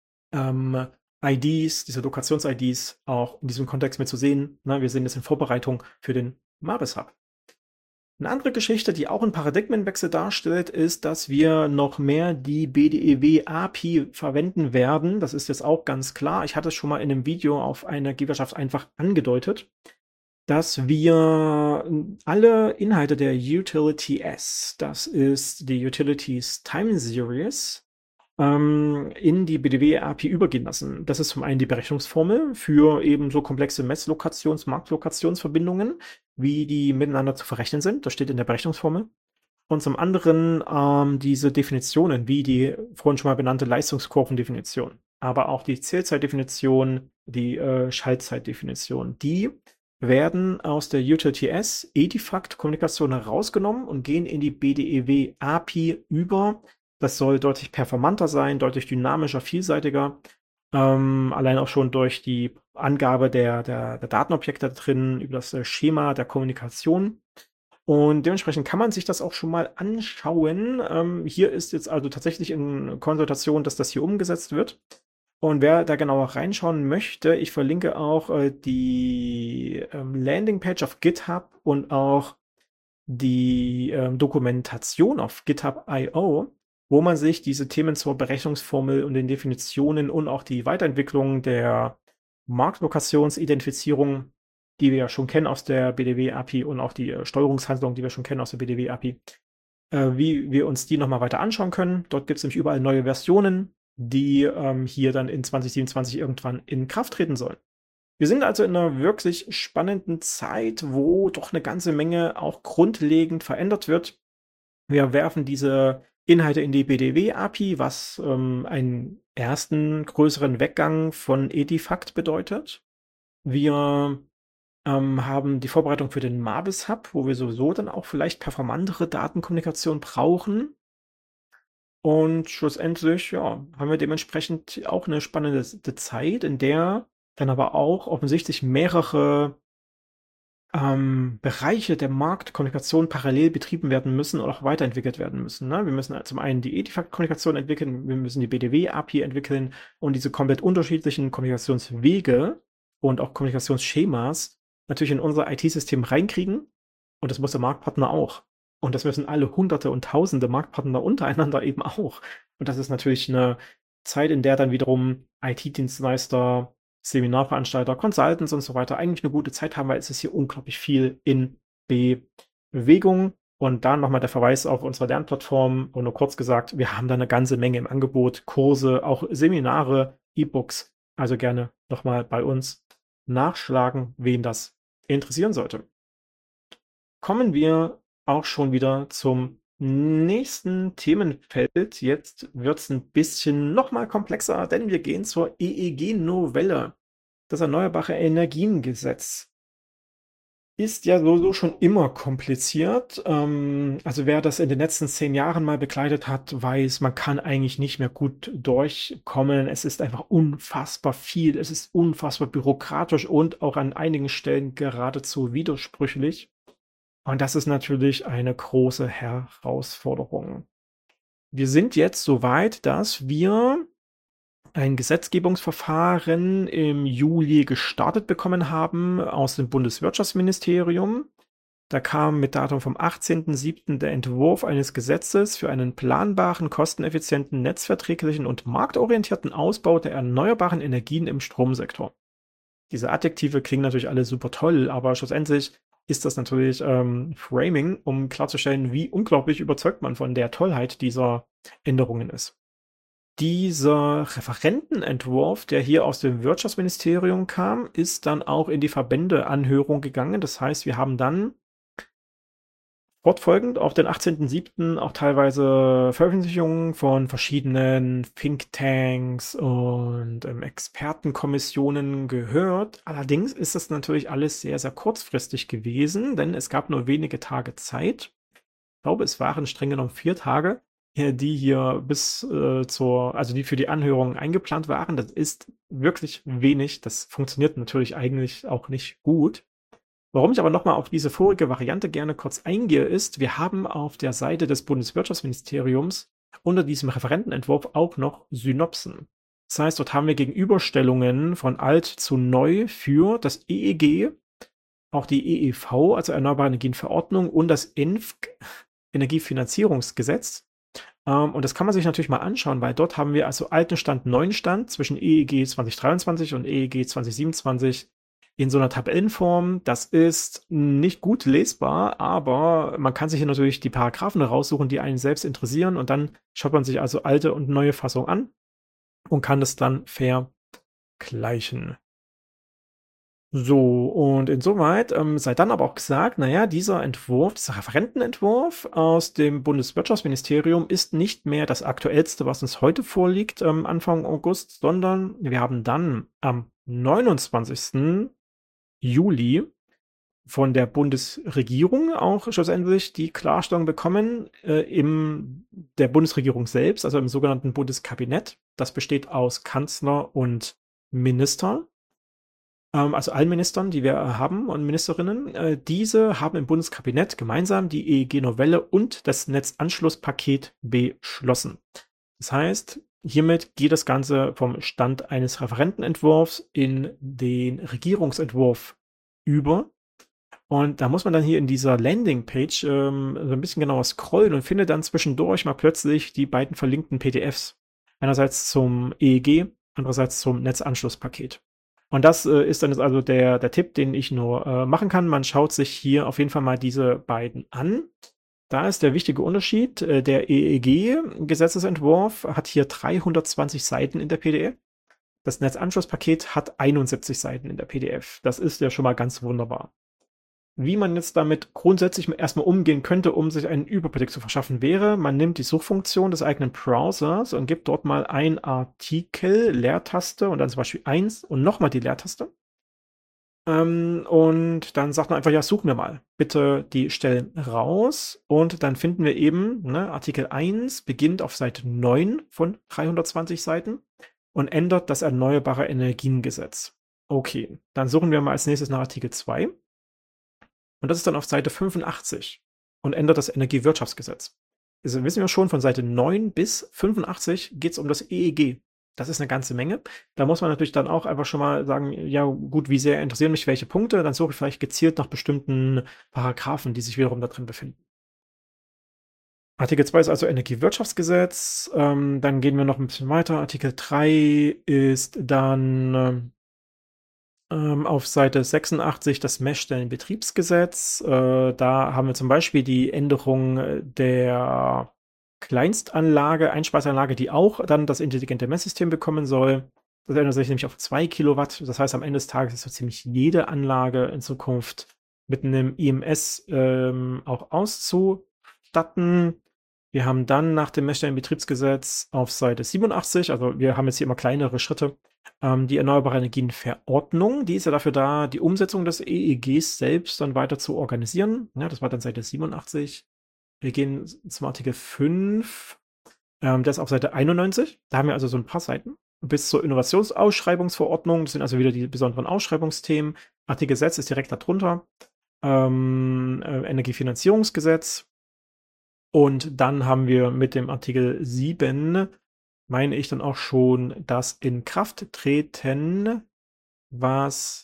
ähm, I Ds, diese Lokations-I Ds auch in diesem Kontext mit zu sehen. Na, wir sehen das in Vorbereitung für den MABIS-Hub. Eine andere Geschichte, die auch einen Paradigmenwechsel darstellt, ist, dass wir noch mehr die B D E W-A P I verwenden werden. Das ist jetzt auch ganz klar. Ich hatte es schon mal in einem Video auf einer Gewerkschaft einfach angedeutet, dass wir alle Inhalte der Utility S, das ist die Utilities Time Series, ähm, in die B D W-A P I übergehen lassen. Das ist zum einen die Berechnungsformel für eben so komplexe Messlokations-, Marktlokationsverbindungen, wie die miteinander zu verrechnen sind. Das steht in der Berechnungsformel. Und zum anderen ähm, diese Definitionen, wie die vorhin schon mal benannte Leistungskurvendefinition, aber auch die Zählzeitdefinition, die äh, Schaltzeitdefinition, die werden aus der Utility S Edifact-Kommunikation herausgenommen und gehen in die B D E W-A P I über. Das soll deutlich performanter sein, deutlich dynamischer, vielseitiger. Ähm, allein auch schon durch die Angabe der, der, der Datenobjekte drin, über das äh, Schema der Kommunikation. Und dementsprechend kann man sich das auch schon mal anschauen. Ähm, hier ist jetzt also tatsächlich in Konsultation, dass das hier umgesetzt wird. Und wer da genauer reinschauen möchte, ich verlinke auch äh, die ähm, Landingpage auf GitHub und auch die ähm, Dokumentation auf GitHub Punkt I O, wo man sich diese Themen zur Berechnungsformel und den Definitionen und auch die Weiterentwicklung der Marktlokationsidentifizierung, die wir ja schon kennen aus der B D W-A P I und auch die äh, Steuerungshandlung, die wir schon kennen aus der B D W-A P I, äh, wie wir uns die nochmal weiter anschauen können. Dort gibt es nämlich überall neue Versionen, die ähm, hier dann in zwanzig siebenundzwanzig irgendwann in Kraft treten sollen. Wir sind also in einer wirklich spannenden Zeit, wo doch eine ganze Menge auch grundlegend verändert wird. Wir werfen diese Inhalte in die B D W-A P I, was ähm, einen ersten größeren Weggang von Edifact bedeutet. Wir ähm, haben die Vorbereitung für den Mabis Hub, wo wir sowieso dann auch vielleicht performantere Datenkommunikation brauchen. Und schlussendlich, ja, haben wir dementsprechend auch eine spannende Zeit, in der dann aber auch offensichtlich mehrere ähm, Bereiche der Marktkommunikation parallel betrieben werden müssen oder auch weiterentwickelt werden müssen. Ne? Wir müssen zum einen die Edifact-Kommunikation entwickeln, wir müssen die B D W-A P I entwickeln und diese komplett unterschiedlichen Kommunikationswege und auch Kommunikationsschemas natürlich in unser I T-System reinkriegen. Und das muss der Marktpartner auch. Und das müssen alle Hunderte und Tausende Marktpartner untereinander eben auch. Und das ist natürlich eine Zeit, in der dann wiederum I T-Dienstleister, Seminarveranstalter, Consultants und so weiter eigentlich eine gute Zeit haben, weil es ist hier unglaublich viel in Bewegung. Und dann nochmal der Verweis auf unsere Lernplattform und nur kurz gesagt, wir haben da eine ganze Menge im Angebot, Kurse, auch Seminare, E-Books. Also gerne nochmal bei uns nachschlagen, wen das interessieren sollte. Kommen wir auch schon wieder zum nächsten Themenfeld. Jetzt wird es ein bisschen nochmal komplexer, denn wir gehen zur E E G-Novelle. Das Erneuerbare Energiengesetz ist ja sowieso schon immer kompliziert. Ähm, also wer das in den letzten zehn Jahren mal begleitet hat, weiß, man kann eigentlich nicht mehr gut durchkommen. Es ist einfach unfassbar viel. Es ist unfassbar bürokratisch und auch an einigen Stellen geradezu widersprüchlich. Und das ist natürlich eine große Herausforderung. Wir sind jetzt so weit, dass wir ein Gesetzgebungsverfahren im Juli gestartet bekommen haben aus dem Bundeswirtschaftsministerium. Da kam mit Datum vom achtzehnten siebten der Entwurf eines Gesetzes für einen planbaren, kosteneffizienten, netzverträglichen und marktorientierten Ausbau der erneuerbaren Energien im Stromsektor. Diese Adjektive klingen natürlich alle super toll, aber schlussendlich ist das natürlich ähm, Framing, um klarzustellen, wie unglaublich überzeugt man von der Tollheit dieser Änderungen ist. Dieser Referentenentwurf, der hier aus dem Wirtschaftsministerium kam, ist dann auch in die Verbändeanhörung gegangen. Das heißt, wir haben dann fortfolgend auf den achtzehnten siebten auch teilweise Veröffentlichungen von verschiedenen Thinktanks und ähm, Expertenkommissionen gehört. Allerdings ist das natürlich alles sehr, sehr kurzfristig gewesen, denn es gab nur wenige Tage Zeit. Ich glaube, es waren streng genommen vier Tage, die hier bis äh, zur, also die für die Anhörung eingeplant waren. Das ist wirklich wenig. Das funktioniert natürlich eigentlich auch nicht gut. Warum ich aber nochmal auf diese vorige Variante gerne kurz eingehe, ist, wir haben auf der Seite des Bundeswirtschaftsministeriums unter diesem Referentenentwurf auch noch Synopsen. Das heißt, dort haben wir Gegenüberstellungen von alt zu neu für das E E G, auch die E E V, also Erneuerbare Energienverordnung, und das E N F G, Energiefinanzierungsgesetz. Um, und das kann man sich natürlich mal anschauen, weil dort haben wir also alten Stand, neuen Stand zwischen E E G zwanzig dreiundzwanzig und E E G zwanzig siebenundzwanzig in so einer Tabellenform. Das ist nicht gut lesbar, aber man kann sich hier natürlich die Paragraphen raussuchen, die einen selbst interessieren, und dann schaut man sich also alte und neue Fassung an und kann das dann vergleichen. So, und insoweit ähm, sei dann aber auch gesagt, naja, dieser Entwurf, dieser Referentenentwurf aus dem Bundeswirtschaftsministerium ist nicht mehr das aktuellste, was uns heute vorliegt, ähm, Anfang August, sondern wir haben dann am neunundzwanzigsten Juli von der Bundesregierung auch schlussendlich die Klarstellung bekommen, äh, im der Bundesregierung selbst, also im sogenannten Bundeskabinett. Das besteht aus Kanzler und Minister. Also allen Ministern, die wir haben und Ministerinnen, äh, diese haben im Bundeskabinett gemeinsam die E E G-Novelle und das Netzanschlusspaket beschlossen. Das heißt, hiermit geht das Ganze vom Stand eines Referentenentwurfs in den Regierungsentwurf über. Und da muss man dann hier in dieser Landingpage ähm, so ein bisschen genauer scrollen und findet dann zwischendurch mal plötzlich die beiden verlinkten P D Fs. Einerseits zum E E G, andererseits zum Netzanschlusspaket. Und das äh, ist dann jetzt also der, der Tipp, den ich nur äh, machen kann. Man schaut sich hier auf jeden Fall mal diese beiden an. Da ist der wichtige Unterschied, äh, der E E G-Gesetzesentwurf hat hier dreihundertzwanzig Seiten in der P D F. Das Netzanschlusspaket hat einundsiebzig Seiten in der P D F. Das ist ja schon mal ganz wunderbar. Wie man jetzt damit grundsätzlich erstmal umgehen könnte, um sich einen Überblick zu verschaffen, wäre, man nimmt die Suchfunktion des eigenen Browsers und gibt dort mal ein Artikel, Leertaste und dann zum Beispiel eins und nochmal die Leertaste. Ähm, und dann sagt man einfach, ja, such mir mal bitte die Stellen raus. Und dann finden wir eben, ne, Artikel eins beginnt auf Seite neun von dreihundertzwanzig Seiten und ändert das Erneuerbare Energiengesetz. Okay, dann suchen wir mal als nächstes nach Artikel zwei. Und das ist dann auf Seite fünfundachtzig und ändert das Energiewirtschaftsgesetz. Also wissen wir schon, von Seite neun bis fünfundachtzig geht es um das E E G. Das ist eine ganze Menge. Da muss man natürlich dann auch einfach schon mal sagen, ja gut, wie sehr interessieren mich welche Punkte? Dann suche ich vielleicht gezielt nach bestimmten Paragraphen, die sich wiederum da drin befinden. Artikel zwei ist also Energiewirtschaftsgesetz. Ähm, dann gehen wir noch ein bisschen weiter. Artikel drei ist dann ähm, auf Seite sechsundachtzig das Messstellenbetriebsgesetz. Äh, da haben wir zum Beispiel die Änderung der Kleinstanlage, Einspeiseanlage, die auch dann das intelligente Messsystem bekommen soll. Das ändert sich nämlich auf zwei Kilowatt. Das heißt, am Ende des Tages ist so ziemlich jede Anlage in Zukunft mit einem I M S ähm, auch auszustatten. Wir haben dann nach dem Messstellenbetriebsgesetz auf Seite siebenundachtzig, also wir haben jetzt hier immer kleinere Schritte, ähm, die Erneuerbare Energienverordnung. Die ist ja dafür da, die Umsetzung des E E Gs selbst dann weiter zu organisieren. Ja, das war dann Seite siebenundachtzig. Wir gehen zum Artikel fünf. Ähm, der ist auf Seite einundneunzig. Da haben wir also so ein paar Seiten. Bis zur Innovationsausschreibungsverordnung. Das sind also wieder die besonderen Ausschreibungsthemen. Artikel sechs ist direkt darunter. Ähm, äh, Energiefinanzierungsgesetz. Und dann haben wir mit dem Artikel sieben, meine ich dann auch schon, das Inkrafttreten, was,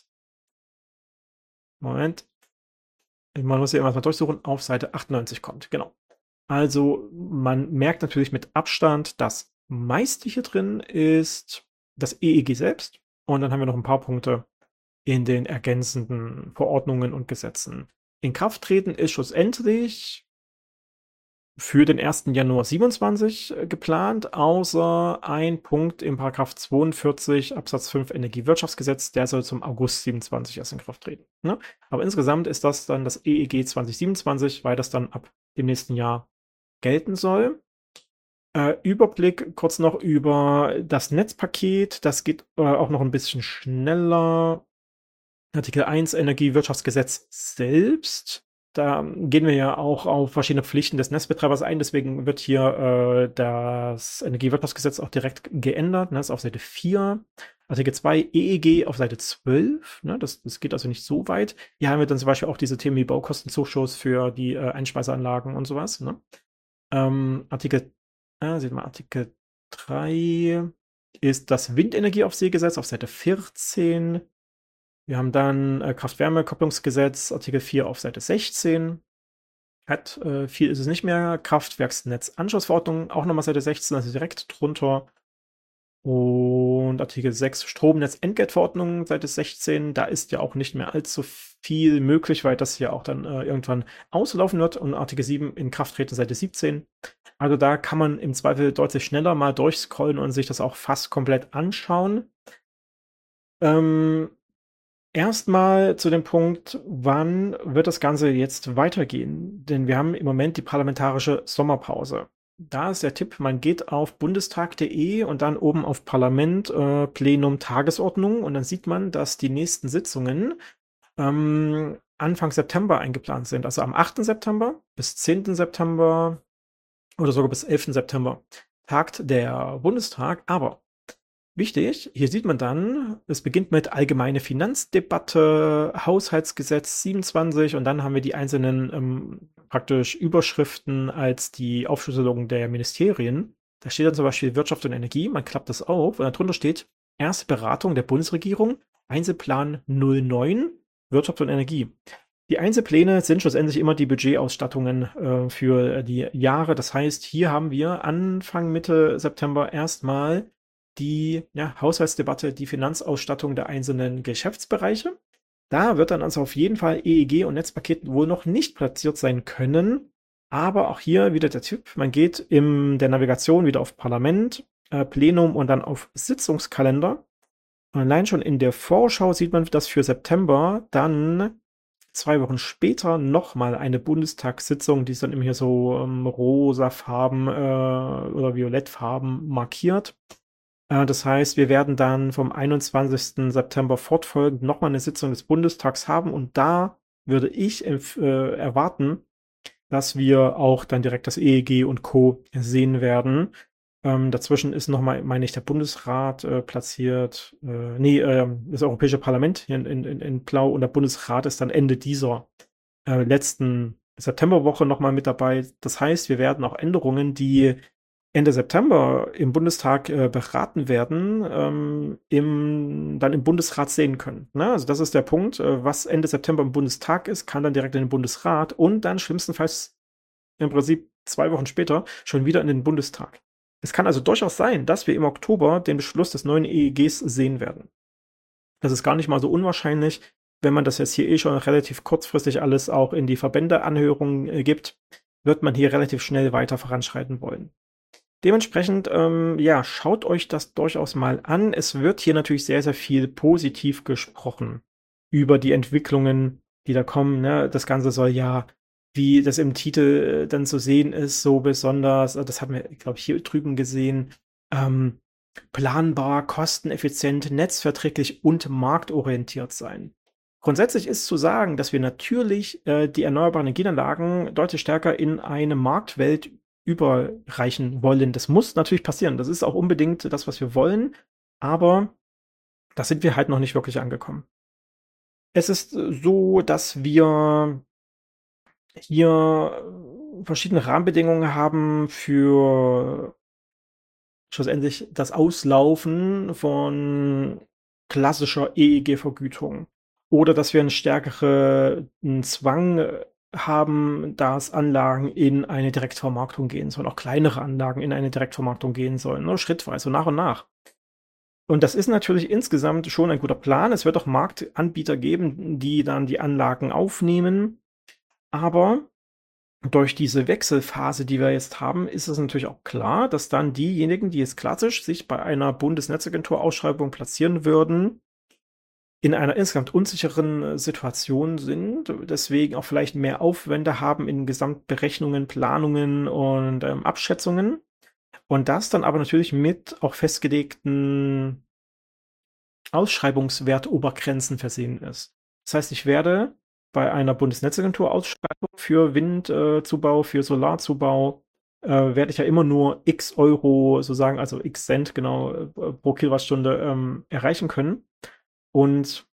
Moment, man muss hier immer mal durchsuchen, auf Seite achtundneunzig kommt, genau. Also man merkt natürlich mit Abstand, das meiste hier drin ist das E E G selbst. Und dann haben wir noch ein paar Punkte in den ergänzenden Verordnungen und Gesetzen. Inkrafttreten ist schlussendlich für den ersten Januar siebenundzwanzig geplant, außer ein Punkt im Paragraph zweiundvierzig Absatz fünf Energiewirtschaftsgesetz, der soll zum August siebenundzwanzig erst in Kraft treten. Ne? Aber insgesamt ist das dann das E E G zwanzig siebenundzwanzig, weil das dann ab dem nächsten Jahr gelten soll. Äh, Überblick kurz noch über das Netzpaket, das geht äh, auch noch ein bisschen schneller. Artikel eins Energiewirtschaftsgesetz selbst. Da gehen wir ja auch auf verschiedene Pflichten des Netzbetreibers ein, deswegen wird hier äh, das Energiewirtschaftsgesetz auch direkt geändert. Ne? Das ist auf Seite vier. Artikel zwei E E G auf Seite zwölf. Ne? Das, das geht also nicht so weit. Hier haben wir dann zum Beispiel auch diese Themen wie Baukostenzuschuss für die äh, Einspeiseanlagen und sowas. Ne? Ähm, Artikel, äh, seht mal, Artikel drei ist das Windenergie auf See-Gesetz auf Seite vierzehn. Wir haben dann äh, Kraft-Wärme-Kopplungsgesetz, Artikel vier auf Seite sechzehn. Hat, äh, viel ist es nicht mehr. Kraftwerksnetzanschlussverordnung, auch nochmal Seite sechzehn, also direkt drunter. Und Artikel sechs Stromnetzentgeltverordnung, Seite sechzehn. Da ist ja auch nicht mehr allzu viel möglich, weil das hier auch dann äh, irgendwann auslaufen wird. Und Artikel sieben in Kraft treten, Seite siebzehn. Also da kann man im Zweifel deutlich schneller mal durchscrollen und sich das auch fast komplett anschauen. Ähm, Erstmal zu dem Punkt, wann wird das Ganze jetzt weitergehen? Denn wir haben im Moment die parlamentarische Sommerpause. Da ist der Tipp, man geht auf bundestag punkt de und dann oben auf Parlament, äh, Plenum, Tagesordnung und dann sieht man, dass die nächsten Sitzungen ähm, Anfang September eingeplant sind. Also am achten September bis zehnten September oder sogar bis elften September tagt der Bundestag, aber wichtig, hier sieht man dann, es beginnt mit allgemeine Finanzdebatte, Haushaltsgesetz siebenundzwanzig und dann haben wir die einzelnen ähm, praktisch Überschriften als die Aufschlüsselung der Ministerien. Da steht dann zum Beispiel Wirtschaft und Energie, man klappt das auf und darunter steht erste Beratung der Bundesregierung, Einzelplan null neun, Wirtschaft und Energie. Die Einzelpläne sind schlussendlich immer die Budgetausstattungen äh, für die Jahre. Das heißt, hier haben wir Anfang Mitte September erstmal die ja, Haushaltsdebatte, die Finanzausstattung der einzelnen Geschäftsbereiche. Da wird dann also auf jeden Fall E E G und Netzpaket wohl noch nicht platziert sein können. Aber auch hier wieder der Tipp, man geht in der Navigation wieder auf Parlament, äh, Plenum und dann auf Sitzungskalender. Und allein schon in der Vorschau sieht man, dass für September dann zwei Wochen später nochmal eine Bundestagssitzung, die ist dann immer hier so ähm, rosafarben äh, oder violettfarben markiert. Äh, das heißt, wir werden dann vom einundzwanzigsten September fortfolgend nochmal eine Sitzung des Bundestags haben und da würde ich äh, erwarten, dass wir auch dann direkt das E E G und Co. sehen werden. Ähm, dazwischen ist nochmal, meine ich, der Bundesrat äh, platziert. Äh, nee, äh, das Europäische Parlament hier in, in, in Blau und der Bundesrat ist dann Ende dieser äh, letzten Septemberwoche nochmal mit dabei. Das heißt, wir werden auch Änderungen, die Ende September im Bundestag äh, beraten werden, ähm, im, dann im Bundesrat sehen können. Ne? Also das ist der Punkt. Äh, was Ende September im Bundestag ist, kann dann direkt in den Bundesrat und dann schlimmstenfalls im Prinzip zwei Wochen später schon wieder in den Bundestag. Es kann also durchaus sein, dass wir im Oktober den Beschluss des neuen E E Gs sehen werden. Das ist gar nicht mal so unwahrscheinlich, wenn man das jetzt hier eh schon relativ kurzfristig alles auch in die Verbändeanhörungen äh, gibt, wird man hier relativ schnell weiter voranschreiten wollen. Dementsprechend, ähm, ja, schaut euch das durchaus mal an. Es wird hier natürlich sehr, sehr viel positiv gesprochen über die Entwicklungen, die da kommen. Ne? Das Ganze soll ja, wie das im Titel äh, dann zu sehen ist, so besonders, äh, das haben wir, glaube ich, hier drüben gesehen, ähm, planbar, kosteneffizient, netzverträglich und marktorientiert sein. Grundsätzlich ist zu sagen, dass wir natürlich äh, die erneuerbaren Energieanlagen deutlich stärker in eine Marktwelt überreichen wollen. Das muss natürlich passieren. Das ist auch unbedingt das, was wir wollen. Aber da sind wir halt noch nicht wirklich angekommen. Es ist so, dass wir hier verschiedene Rahmenbedingungen haben für schlussendlich das Auslaufen von klassischer E E G-Vergütung. Oder dass wir einen stärkeren Zwang haben, dass Anlagen in eine Direktvermarktung gehen sollen, auch kleinere Anlagen in eine Direktvermarktung gehen sollen, ne? Schrittweise, so nach und nach. Und das ist natürlich insgesamt schon ein guter Plan. Es wird auch Marktanbieter geben, die dann die Anlagen aufnehmen. Aber durch diese Wechselphase, die wir jetzt haben, ist es natürlich auch klar, dass dann diejenigen, die jetzt klassisch sich bei einer Bundesnetzagentur-Ausschreibung platzieren würden, in einer insgesamt unsicheren Situation sind, deswegen auch vielleicht mehr Aufwände haben in Gesamtberechnungen, Planungen und ähm, Abschätzungen. Und das dann aber natürlich mit auch festgelegten Ausschreibungswertobergrenzen versehen ist. Das heißt, ich werde bei einer Bundesnetzagentur-Ausschreibung für Windzubau, äh, für Solarzubau, äh, werde ich ja immer nur x Euro, sozusagen, also x Cent genau äh, pro Kilowattstunde ähm, erreichen können. Und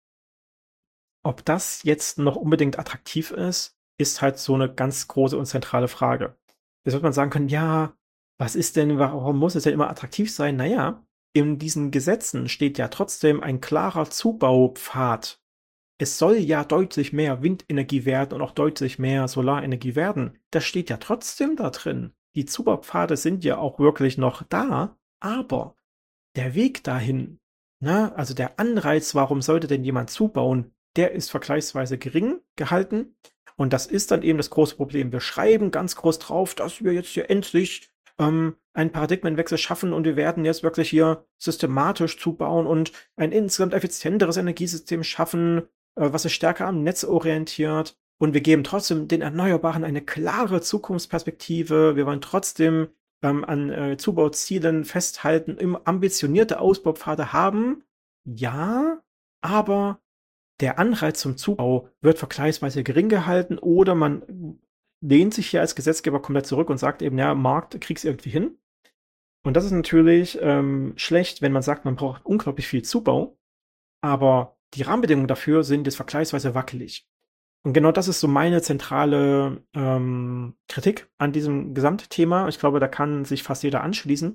ob das jetzt noch unbedingt attraktiv ist, ist halt so eine ganz große und zentrale Frage. Jetzt wird man sagen können, ja, was ist denn, warum muss es denn immer attraktiv sein? Naja, in diesen Gesetzen steht ja trotzdem ein klarer Zubaupfad. Es soll ja deutlich mehr Windenergie werden und auch deutlich mehr Solarenergie werden. Das steht ja trotzdem da drin. Die Zubaupfade sind ja auch wirklich noch da, aber der Weg dahin, na, also der Anreiz, warum sollte denn jemand zubauen, der ist vergleichsweise gering gehalten. Und das ist dann eben das große Problem. Wir schreiben ganz groß drauf, dass wir jetzt hier endlich ähm, einen Paradigmenwechsel schaffen und wir werden jetzt wirklich hier systematisch zubauen und ein insgesamt effizienteres Energiesystem schaffen, äh, was sich stärker am Netz orientiert. Und wir geben trotzdem den Erneuerbaren eine klare Zukunftsperspektive. Wir wollen trotzdem ähm, an äh, Zubauzielen festhalten, immer ambitionierte Ausbaupfade haben. Ja, aber der Anreiz zum Zubau wird vergleichsweise gering gehalten oder man lehnt sich hier als Gesetzgeber komplett zurück und sagt eben, ja, Markt krieg's irgendwie hin. Und das ist natürlich ähm, schlecht, wenn man sagt, man braucht unglaublich viel Zubau, aber die Rahmenbedingungen dafür sind jetzt vergleichsweise wackelig. Und genau das ist so meine zentrale ähm, Kritik an diesem Gesamtthema. Ich glaube, da kann sich fast jeder anschließen.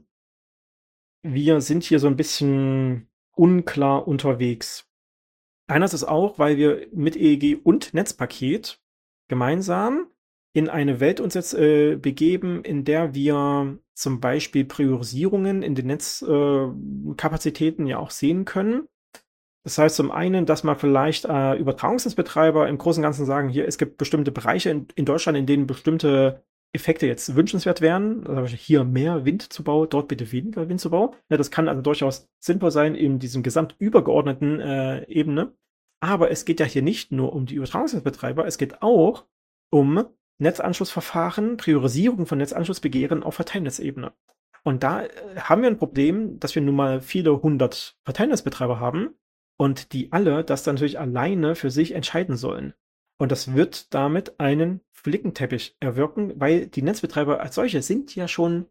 Wir sind hier so ein bisschen unklar unterwegs. Einerseits auch, weil wir mit E E G und Netzpaket gemeinsam in eine Welt uns jetzt äh, begeben, in der wir zum Beispiel Priorisierungen in den Netzkapazitäten äh, ja auch sehen können. Das heißt zum einen, dass man vielleicht äh, Übertragungsnetzbetreiber im Großen und Ganzen sagen, hier, es gibt bestimmte Bereiche in, in Deutschland, in denen bestimmte Effekte jetzt wünschenswert wären, also hier mehr Windzubau, dort bitte weniger Windzubau. Ja, das kann also durchaus sinnvoll sein in diesem gesamtübergeordneten äh, Ebene. Aber es geht ja hier nicht nur um die Übertragungsnetzbetreiber, es geht auch um Netzanschlussverfahren, Priorisierung von Netzanschlussbegehren auf Verteilnetzebene. Und da äh, haben wir ein Problem, dass wir nun mal viele hundert Verteilnetzbetreiber haben und die alle das dann natürlich alleine für sich entscheiden sollen. Und das wird damit einen Flickenteppich erwirken, weil die Netzbetreiber als solche sind ja schon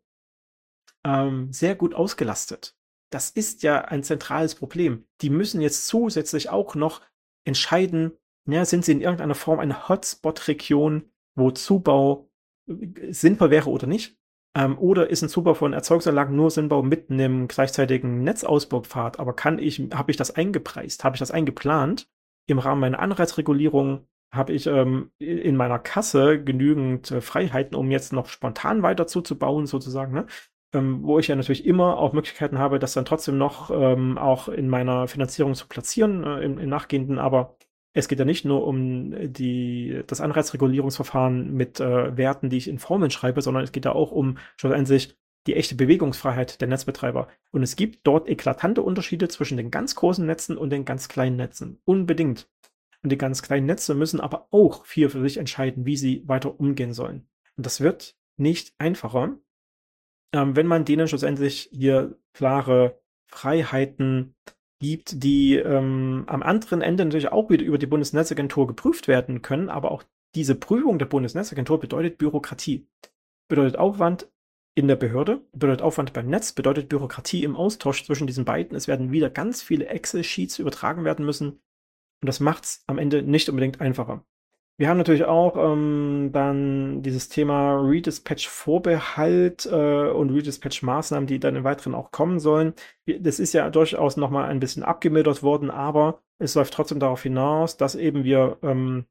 ähm, sehr gut ausgelastet. Das ist ja ein zentrales Problem. Die müssen jetzt zusätzlich auch noch entscheiden, ja, sind sie in irgendeiner Form eine Hotspot-Region, wo Zubau äh, sinnvoll wäre oder nicht? Ähm, oder ist ein Zubau von Erzeugungsanlagen nur Sinnbau mit einem gleichzeitigen Netzausbaupfad? Aber kann ich, habe ich das eingepreist? Habe ich das eingeplant? Im Rahmen meiner Anreizregulierung habe ich ähm, in meiner Kasse genügend äh, Freiheiten, um jetzt noch spontan weiter zuzubauen, sozusagen, ne? Ähm, wo ich ja natürlich immer auch Möglichkeiten habe, das dann trotzdem noch ähm, auch in meiner Finanzierung zu platzieren, äh, im, im Nachgehenden. Aber es geht ja nicht nur um die, das Anreizregulierungsverfahren mit äh, Werten, die ich in Formeln schreibe, sondern es geht ja auch um schlussendlich die echte Bewegungsfreiheit der Netzbetreiber. Und es gibt dort eklatante Unterschiede zwischen den ganz großen Netzen und den ganz kleinen Netzen. Unbedingt. Und die ganz kleinen Netze müssen aber auch viel für sich entscheiden, wie sie weiter umgehen sollen. Und das wird nicht einfacher, ähm, wenn man denen schlussendlich hier klare Freiheiten gibt, die ähm, am anderen Ende natürlich auch wieder über die Bundesnetzagentur geprüft werden können, aber auch diese Prüfung der Bundesnetzagentur bedeutet Bürokratie. Bedeutet Aufwand in der Behörde, bedeutet Aufwand beim Netz, bedeutet Bürokratie im Austausch zwischen diesen beiden. Es werden wieder ganz viele Excel-Sheets übertragen werden müssen und das macht es am Ende nicht unbedingt einfacher. Wir haben natürlich auch ähm, dann dieses Thema Redispatch-Vorbehalt äh, und Redispatch-Maßnahmen, die dann im Weiteren auch kommen sollen. Das ist ja durchaus nochmal ein bisschen abgemildert worden, aber es läuft trotzdem darauf hinaus, dass eben wir ähm,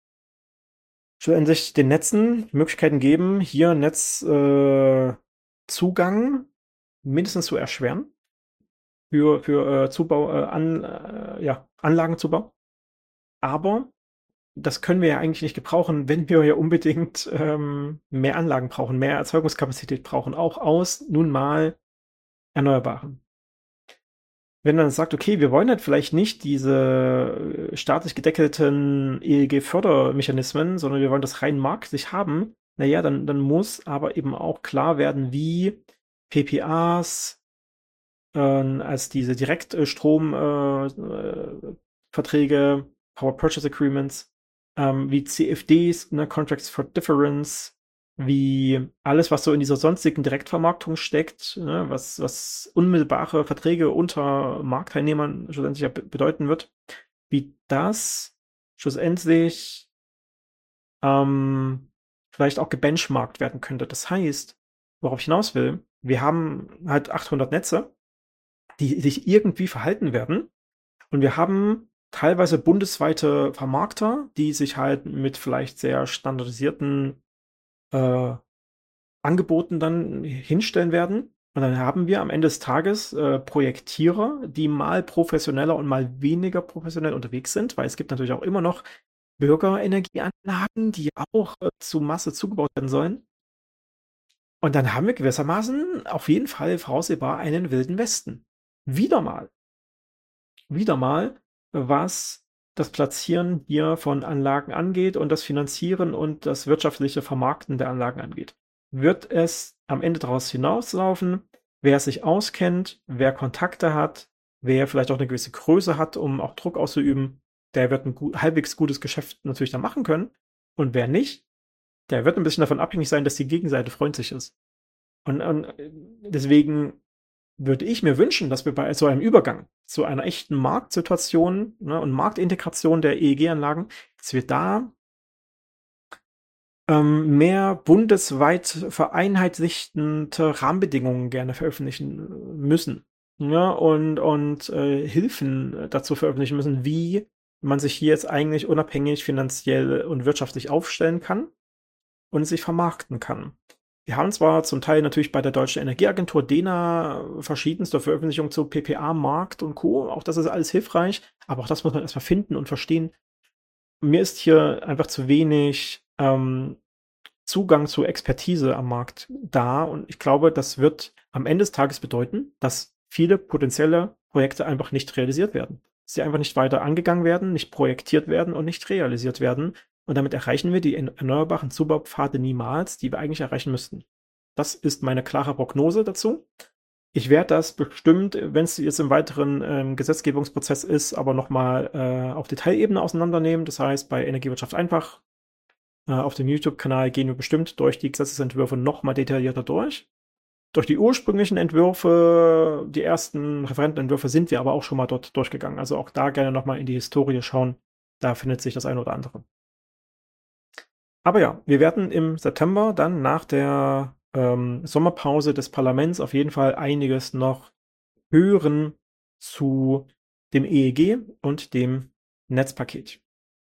schlussendlich den Netzen Möglichkeiten geben, hier Netzzugang äh, mindestens zu erschweren für, für äh, Zubau, äh, an, äh, ja, Anlagenzubau. Aber das können wir ja eigentlich nicht gebrauchen, wenn wir ja unbedingt ähm, mehr Anlagen brauchen, mehr Erzeugungskapazität brauchen, auch aus nun mal Erneuerbaren. Wenn man sagt, okay, wir wollen halt vielleicht nicht diese staatlich gedeckelten E E G-Fördermechanismen, sondern wir wollen das rein marktlich haben, naja, dann, dann muss aber eben auch klar werden, wie P P As äh, als diese Direktstromverträge, äh, Power Purchase Agreements, ähm, wie C F Ds, ne, Contracts for Difference, wie alles, was so in dieser sonstigen Direktvermarktung steckt, ne, was, was unmittelbare Verträge unter Marktteilnehmern schlussendlich ja bedeuten wird, wie das schlussendlich ähm, vielleicht auch gebenchmarkt werden könnte. Das heißt, worauf ich hinaus will, wir haben halt achthundert Netze, die sich irgendwie verhalten werden und wir haben teilweise bundesweite Vermarkter, die sich halt mit vielleicht sehr standardisierten äh, Angeboten dann hinstellen werden. Und dann haben wir am Ende des Tages äh, Projektierer, die mal professioneller und mal weniger professionell unterwegs sind, weil es gibt natürlich auch immer noch Bürgerenergieanlagen, die auch äh, zu Masse zugebaut werden sollen. Und dann haben wir gewissermaßen auf jeden Fall voraussehbar einen wilden Westen. Wieder mal. Wieder mal, was das Platzieren hier von Anlagen angeht und das Finanzieren und das wirtschaftliche Vermarkten der Anlagen angeht. Wird es am Ende daraus hinauslaufen, wer sich auskennt, wer Kontakte hat, wer vielleicht auch eine gewisse Größe hat, um auch Druck auszuüben, der wird ein gut, halbwegs gutes Geschäft natürlich dann machen können. Und wer nicht, der wird ein bisschen davon abhängig sein, dass die Gegenseite freundlich ist. Und, und deswegen würde ich mir wünschen, dass wir bei so einem Übergang zu einer echten Marktsituation, ne, und Marktintegration der E E G-Anlagen, dass wir da ähm, mehr bundesweit vereinheitlichende Rahmenbedingungen gerne veröffentlichen müssen. Ja, und und äh, Hilfen dazu veröffentlichen müssen, wie man sich hier jetzt eigentlich unabhängig finanziell und wirtschaftlich aufstellen kann und sich vermarkten kann. Wir haben zwar zum Teil natürlich bei der Deutschen Energieagentur D E N A verschiedenste Veröffentlichungen zu P P A-Markt und Co. Auch das ist alles hilfreich, aber auch das muss man erstmal finden und verstehen. Mir ist hier einfach zu wenig ähm, Zugang zu Expertise am Markt da und ich glaube, das wird am Ende des Tages bedeuten, dass viele potenzielle Projekte einfach nicht realisiert werden. Sie einfach nicht weiter angegangen werden, nicht projektiert werden und nicht realisiert werden. Und damit erreichen wir die erneuerbaren Zubaupfade niemals, die wir eigentlich erreichen müssten. Das ist meine klare Prognose dazu. Ich werde das bestimmt, wenn es jetzt im weiteren ähm, Gesetzgebungsprozess ist, aber nochmal äh, auf Detailebene auseinandernehmen. Das heißt, bei Energiewirtschaft einfach äh, auf dem YouTube-Kanal gehen wir bestimmt durch die Gesetzesentwürfe nochmal detaillierter durch. Durch die ursprünglichen Entwürfe, die ersten Referentenentwürfe, sind wir aber auch schon mal dort durchgegangen. Also auch da gerne nochmal in die Historie schauen. Da findet sich das eine oder andere. Aber ja, wir werden im September dann nach der ähm, Sommerpause des Parlaments auf jeden Fall einiges noch hören zu dem E E G und dem Netzpaket.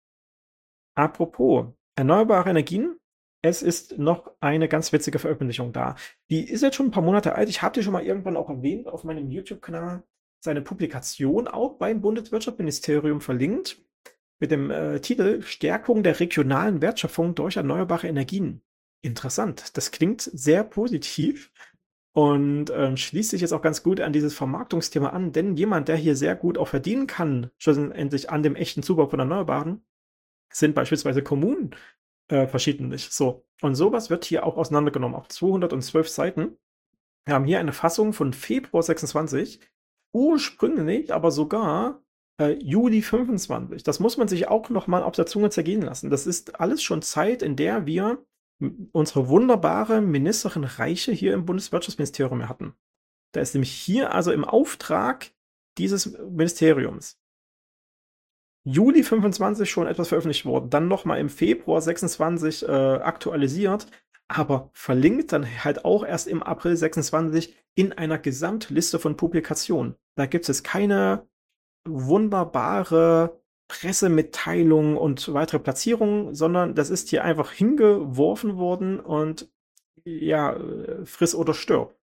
Apropos erneuerbare Energien, es ist noch eine ganz witzige Veröffentlichung da. Die ist jetzt schon ein paar Monate alt. Ich habe die schon mal irgendwann auch erwähnt auf meinem YouTube-Kanal. Seine Publikation auch beim Bundeswirtschaftsministerium verlinkt mit dem äh, Titel Stärkung der regionalen Wertschöpfung durch erneuerbare Energien. Interessant. Das klingt sehr positiv und äh, schließt sich jetzt auch ganz gut an dieses Vermarktungsthema an, denn jemand, der hier sehr gut auch verdienen kann, schlussendlich an dem echten Zubau von Erneuerbaren, sind beispielsweise Kommunen äh, verschiedentlich. So. Und sowas wird hier auch auseinandergenommen auf zweihundertzwölf Seiten. Wir haben hier eine Fassung von Februar sechsundzwanzig, ursprünglich aber sogar äh, Juli fünfundzwanzig. Das muss man sich auch noch mal auf der Zunge zergehen lassen. Das ist alles schon Zeit, in der wir unsere wunderbare Ministerin Reiche hier im Bundeswirtschaftsministerium hatten. Da ist nämlich hier also im Auftrag dieses Ministeriums Juli fünfundzwanzig schon etwas veröffentlicht worden, dann nochmal im Februar sechsundzwanzig äh, aktualisiert, aber verlinkt dann halt auch erst im April sechsundzwanzig in einer Gesamtliste von Publikationen. Da gibt es keine wunderbare Pressemitteilung und weitere Platzierungen, sondern das ist hier einfach hingeworfen worden und ja, friss oder stirb.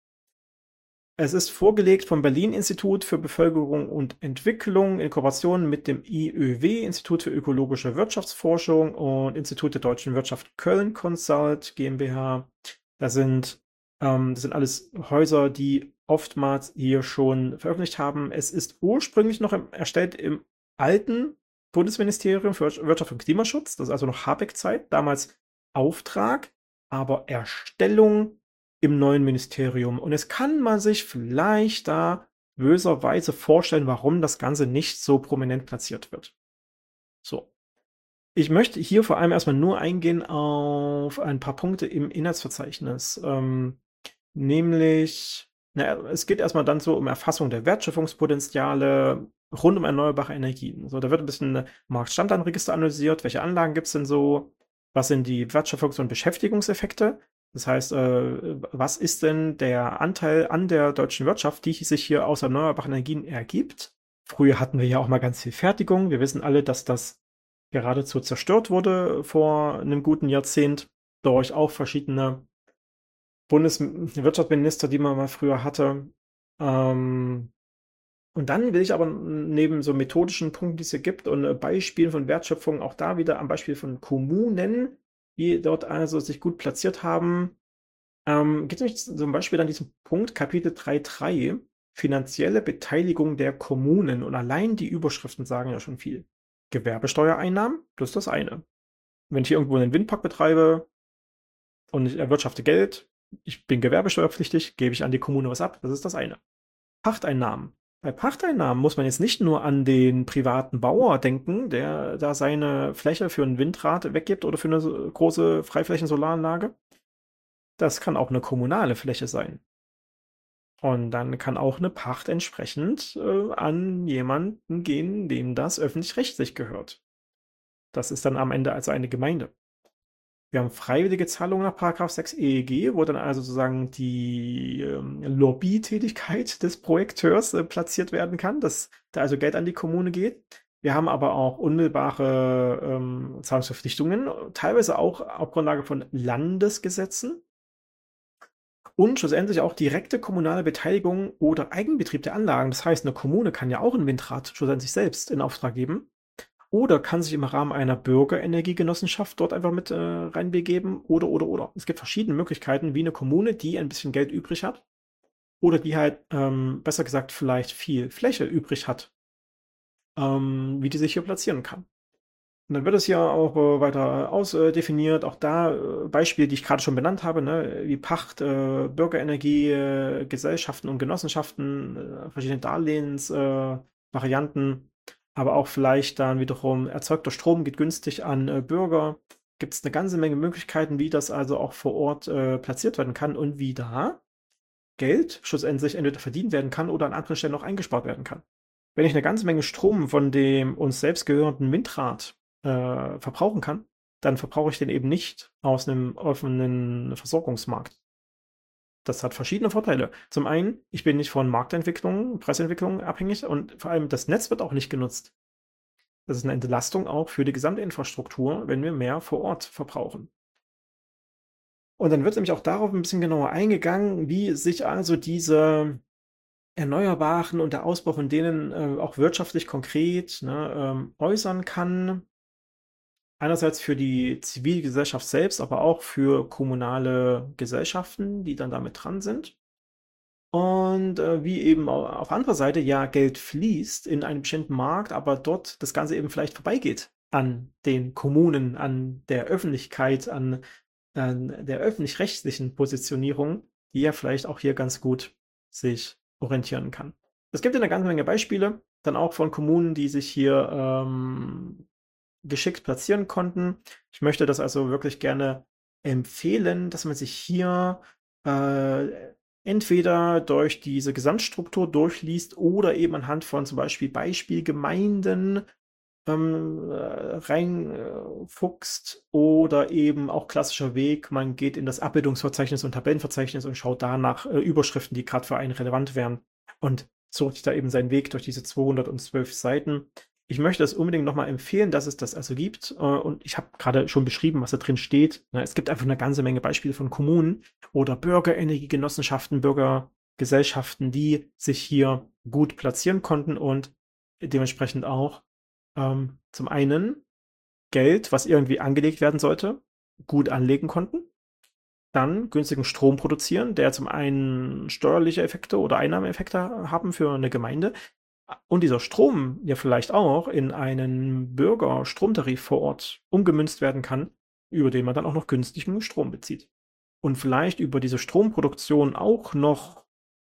Es ist vorgelegt vom Berlin-Institut für Bevölkerung und Entwicklung in Kooperation mit dem I Ö W, Institut für ökologische Wirtschaftsforschung und Institut der deutschen Wirtschaft Köln Consult GmbH. Das sind, ähm, das sind alles Häuser, die oftmals hier schon veröffentlicht haben. Es ist ursprünglich noch im, erstellt im alten Bundesministerium für Wirtschaft und Klimaschutz. Das ist also noch Habeck-Zeit, damals Auftrag, aber Erstellung im neuen Ministerium. Und es kann man sich vielleicht da böserweise vorstellen, warum das Ganze nicht so prominent platziert wird. So. Ich möchte hier vor allem erstmal nur eingehen auf ein paar Punkte im Inhaltsverzeichnis. Ähm, nämlich, na, es geht erstmal dann so um Erfassung der Wertschöpfungspotenziale rund um erneuerbare Energien. So, da wird ein bisschen Marktstandardregister analysiert, welche Anlagen gibt es denn so, was sind die Wertschöpfungs- und Beschäftigungseffekte. Das heißt, äh, was ist denn der Anteil an der deutschen Wirtschaft, die sich hier aus erneuerbaren Energien ergibt? Früher hatten wir ja auch mal ganz viel Fertigung. Wir wissen alle, dass das geradezu zerstört wurde vor einem guten Jahrzehnt durch auch verschiedene Bundeswirtschaftsminister, die man mal früher hatte. Ähm, und dann will ich aber neben so methodischen Punkten, die es hier gibt und Beispielen von Wertschöpfung auch da wieder am Beispiel von Kommunen, die dort also sich gut platziert haben, ähm, gibt es nämlich zum Beispiel an diesem Punkt Kapitel drei Punkt drei finanzielle Beteiligung der Kommunen und allein die Überschriften sagen ja schon viel. Gewerbesteuereinnahmen, das ist das eine. Wenn ich hier irgendwo einen Windpark betreibe und ich erwirtschafte Geld, ich bin gewerbesteuerpflichtig, gebe ich an die Kommune was ab, das ist das eine. Pachteinnahmen. Bei Pachteinnahmen muss man jetzt nicht nur an den privaten Bauer denken, der da seine Fläche für ein Windrad weggibt oder für eine große Freiflächen-Solaranlage. Das kann auch eine kommunale Fläche sein. Und dann kann auch eine Pacht entsprechend äh, an jemanden gehen, dem das öffentlich-rechtlich gehört. Das ist dann am Ende also eine Gemeinde. Wir haben freiwillige Zahlungen nach Paragraph sechs E E G, wo dann also sozusagen die ähm, Lobbytätigkeit des Projekteurs äh, platziert werden kann, dass da also Geld an die Kommune geht. Wir haben aber auch unmittelbare ähm, Zahlungsverpflichtungen, teilweise auch auf Grundlage von Landesgesetzen. Und schlussendlich auch direkte kommunale Beteiligung oder Eigenbetrieb der Anlagen. Das heißt, eine Kommune kann ja auch ein Windrad schlussendlich selbst in Auftrag geben oder kann sich im Rahmen einer Bürgerenergiegenossenschaft dort einfach mit äh, reinbegeben oder, oder, oder. Es gibt verschiedene Möglichkeiten, wie eine Kommune, die ein bisschen Geld übrig hat oder die halt, ähm, besser gesagt, vielleicht viel Fläche übrig hat, ähm, wie die sich hier platzieren kann. Und dann wird es ja auch äh, weiter ausdefiniert. Auch da äh, Beispiele, die ich gerade schon benannt habe, ne, wie Pacht, äh, Bürgerenergie, äh, Gesellschaften und Genossenschaften, äh, verschiedene Darlehensvarianten, äh, Varianten, aber auch vielleicht dann wiederum erzeugter Strom geht günstig an äh, Bürger. Gibt es eine ganze Menge Möglichkeiten, wie das also auch vor Ort äh, platziert werden kann und wie da Geld schlussendlich entweder verdient werden kann oder an anderen Stellen noch eingespart werden kann. Wenn ich eine ganze Menge Strom von dem uns selbst gehörenden Windrad äh, verbrauchen kann, dann verbrauche ich den eben nicht aus einem offenen Versorgungsmarkt. Das hat verschiedene Vorteile. Zum einen, ich bin nicht von Marktentwicklungen, Preisentwicklungen abhängig und vor allem das Netz wird auch nicht genutzt. Das ist eine Entlastung auch für die gesamte Infrastruktur, wenn wir mehr vor Ort verbrauchen. Und dann wird nämlich auch darauf ein bisschen genauer eingegangen, wie sich also diese Erneuerbaren und der Ausbau von denen äh, auch wirtschaftlich konkret ne, ähm, äußern kann. Einerseits für die Zivilgesellschaft selbst, aber auch für kommunale Gesellschaften, die dann damit dran sind. Und äh, wie eben au- auf anderer Seite ja Geld fließt in einen bestimmten Markt, aber dort das Ganze eben vielleicht vorbeigeht an den Kommunen, an der Öffentlichkeit, an, an der öffentlich-rechtlichen Positionierung, die ja vielleicht auch hier ganz gut sich orientieren kann. Es gibt ja eine ganze Menge Beispiele, dann auch von Kommunen, die sich hier ähm, geschickt platzieren konnten. Ich möchte das also wirklich gerne empfehlen, dass man sich hier äh, entweder durch diese Gesamtstruktur durchliest oder eben anhand von zum Beispiel Beispielgemeinden ähm, äh, reinfuchst oder eben auch klassischer Weg, man geht in das Abbildungsverzeichnis und Tabellenverzeichnis und schaut da nach äh, Überschriften, die gerade für einen relevant wären und sucht sich da eben seinen Weg durch diese zweihundertzwölf Seiten. Ich möchte es unbedingt nochmal empfehlen, dass es das also gibt. Äh, und ich habe gerade schon beschrieben, was da drin steht. Ne, es gibt einfach eine ganze Menge Beispiele von Kommunen oder Bürgerenergiegenossenschaften, Bürgergesellschaften, die sich hier gut platzieren konnten und dementsprechend auch ähm, zum einen Geld, was irgendwie angelegt werden sollte, gut anlegen konnten. Dann günstigen Strom produzieren, der zum einen steuerliche Effekte oder Einnahmeeffekte haben für eine Gemeinde. Und dieser Strom ja vielleicht auch in einen Bürgerstromtarif vor Ort umgemünzt werden kann, über den man dann auch noch günstigen Strom bezieht. Und vielleicht über diese Stromproduktion auch noch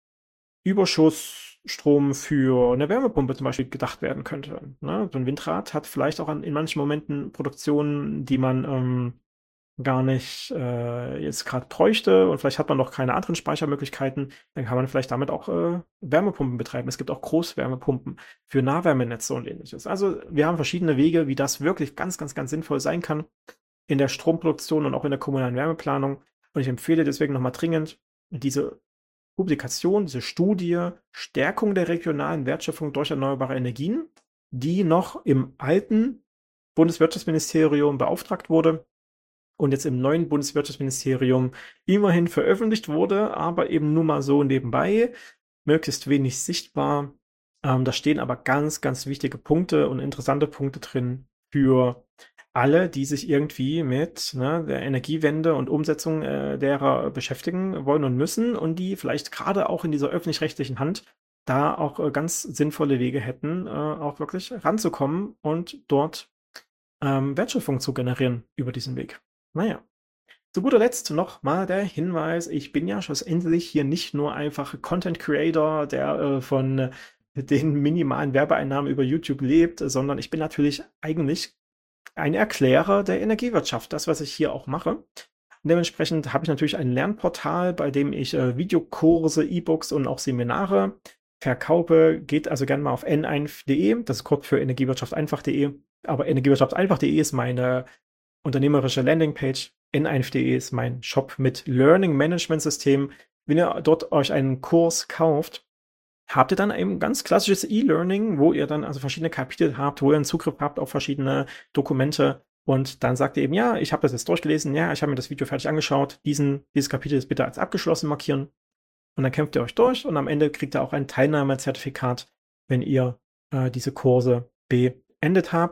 Überschussstrom für eine Wärmepumpe zum Beispiel gedacht werden könnte. Ne? So ein Windrad hat vielleicht auch an, in manchen Momenten Produktionen, die man ähm, gar nicht äh, jetzt gerade bräuchte und vielleicht hat man noch keine anderen Speichermöglichkeiten, dann kann man vielleicht damit auch äh, Wärmepumpen betreiben. Es gibt auch Großwärmepumpen für Nahwärmenetze und ähnliches. Also wir haben verschiedene Wege, wie das wirklich ganz, ganz, ganz sinnvoll sein kann in der Stromproduktion und auch in der kommunalen Wärmeplanung. Und ich empfehle deswegen nochmal dringend diese Publikation, diese Studie Stärkung der regionalen Wertschöpfung durch erneuerbare Energien, die noch im alten Bundeswirtschaftsministerium beauftragt wurde und jetzt im neuen Bundeswirtschaftsministerium immerhin veröffentlicht wurde, aber eben nur mal so nebenbei, möglichst wenig sichtbar. Ähm, da stehen aber ganz, ganz wichtige Punkte und interessante Punkte drin für alle, die sich irgendwie mit ne, der Energiewende und Umsetzung äh, derer beschäftigen wollen und müssen und die vielleicht gerade auch in dieser öffentlich-rechtlichen Hand da auch äh, ganz sinnvolle Wege hätten, äh, auch wirklich ranzukommen und dort ähm, Wertschöpfung zu generieren über diesen Weg. Naja. Zu guter Letzt noch mal der Hinweis, ich bin ja schlussendlich hier nicht nur einfach Content Creator, der äh, von äh, den minimalen Werbeeinnahmen über YouTube lebt, sondern ich bin natürlich eigentlich ein Erklärer der Energiewirtschaft, das, was ich hier auch mache. Und dementsprechend habe ich natürlich ein Lernportal, bei dem ich äh, Videokurse, E-Books und auch Seminare verkaufe. Geht also gerne mal auf n eins punkt de, das ist kurz für energiewirtschaft einfach punkt de, aber energiewirtschaft einfach punkt de ist meine unternehmerische Landingpage. n eins punkt de ist mein Shop mit Learning Management System. Wenn ihr dort euch einen Kurs kauft, habt ihr dann ein ganz klassisches E-Learning, wo ihr dann also verschiedene Kapitel habt, wo ihr einen Zugriff habt auf verschiedene Dokumente und dann sagt ihr eben, ja, ich habe das jetzt durchgelesen, ja, ich habe mir das Video fertig angeschaut, diesen, dieses Kapitel ist bitte als abgeschlossen markieren und dann kämpft ihr euch durch und am Ende kriegt ihr auch ein Teilnahmezertifikat, wenn ihr äh, diese Kurse beendet habt.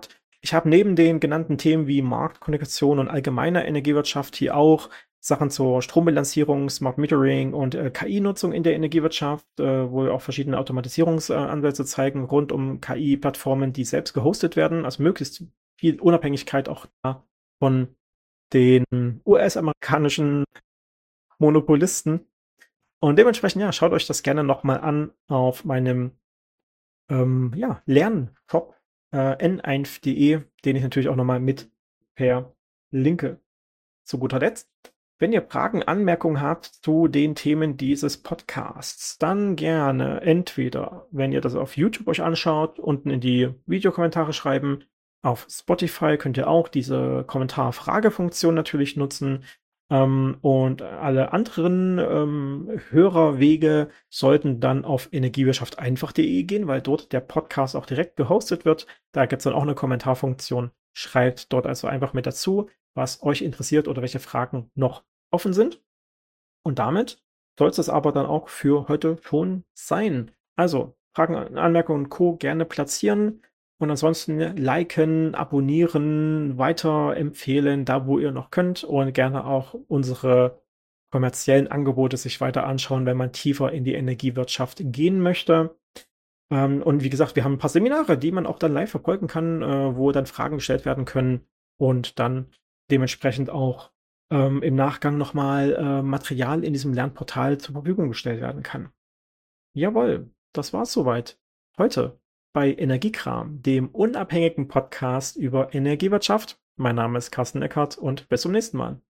Ich habe neben den genannten Themen wie Marktkommunikation und allgemeiner Energiewirtschaft hier auch Sachen zur Strombilanzierung, Smart Metering und äh, K I-Nutzung in der Energiewirtschaft, äh, wo wir auch verschiedene Automatisierungsansätze zeigen rund um K I-Plattformen, die selbst gehostet werden, also möglichst viel Unabhängigkeit auch da von den U S-amerikanischen Monopolisten. Und dementsprechend, ja, schaut euch das gerne nochmal an auf meinem ähm, ja, Lernshop äh, n eins punkt de, den ich natürlich auch nochmal mit verlinke. Zu guter Letzt, wenn ihr Fragen, Anmerkungen habt zu den Themen dieses Podcasts, dann gerne entweder, wenn ihr das auf YouTube euch anschaut, unten in die Videokommentare schreiben. Auf Spotify könnt ihr auch diese Kommentar-Frage-Funktion natürlich nutzen. Ähm, und alle anderen ähm, Hörerwege sollten dann auf energiewirtschaft einfach punkt de gehen, weil dort der Podcast auch direkt gehostet wird. Da gibt es dann auch eine Kommentarfunktion. Schreibt dort also einfach mit dazu, was euch interessiert oder welche Fragen noch offen sind. Und damit soll es das aber dann auch für heute schon sein. Also Fragen, Anmerkungen und Co. gerne platzieren. Und ansonsten liken, abonnieren, weiterempfehlen, da wo ihr noch könnt. Und gerne auch unsere kommerziellen Angebote sich weiter anschauen, wenn man tiefer in die Energiewirtschaft gehen möchte. Ähm, und wie gesagt, wir haben ein paar Seminare, die man auch dann live verfolgen kann, äh, wo dann Fragen gestellt werden können und dann dementsprechend auch ähm, im Nachgang nochmal äh, Material in diesem Lernportal zur Verfügung gestellt werden kann. Jawohl, das war's soweit. Heute bei Energiekram, dem unabhängigen Podcast über Energiewirtschaft. Mein Name ist Carsten Eckert und bis zum nächsten Mal.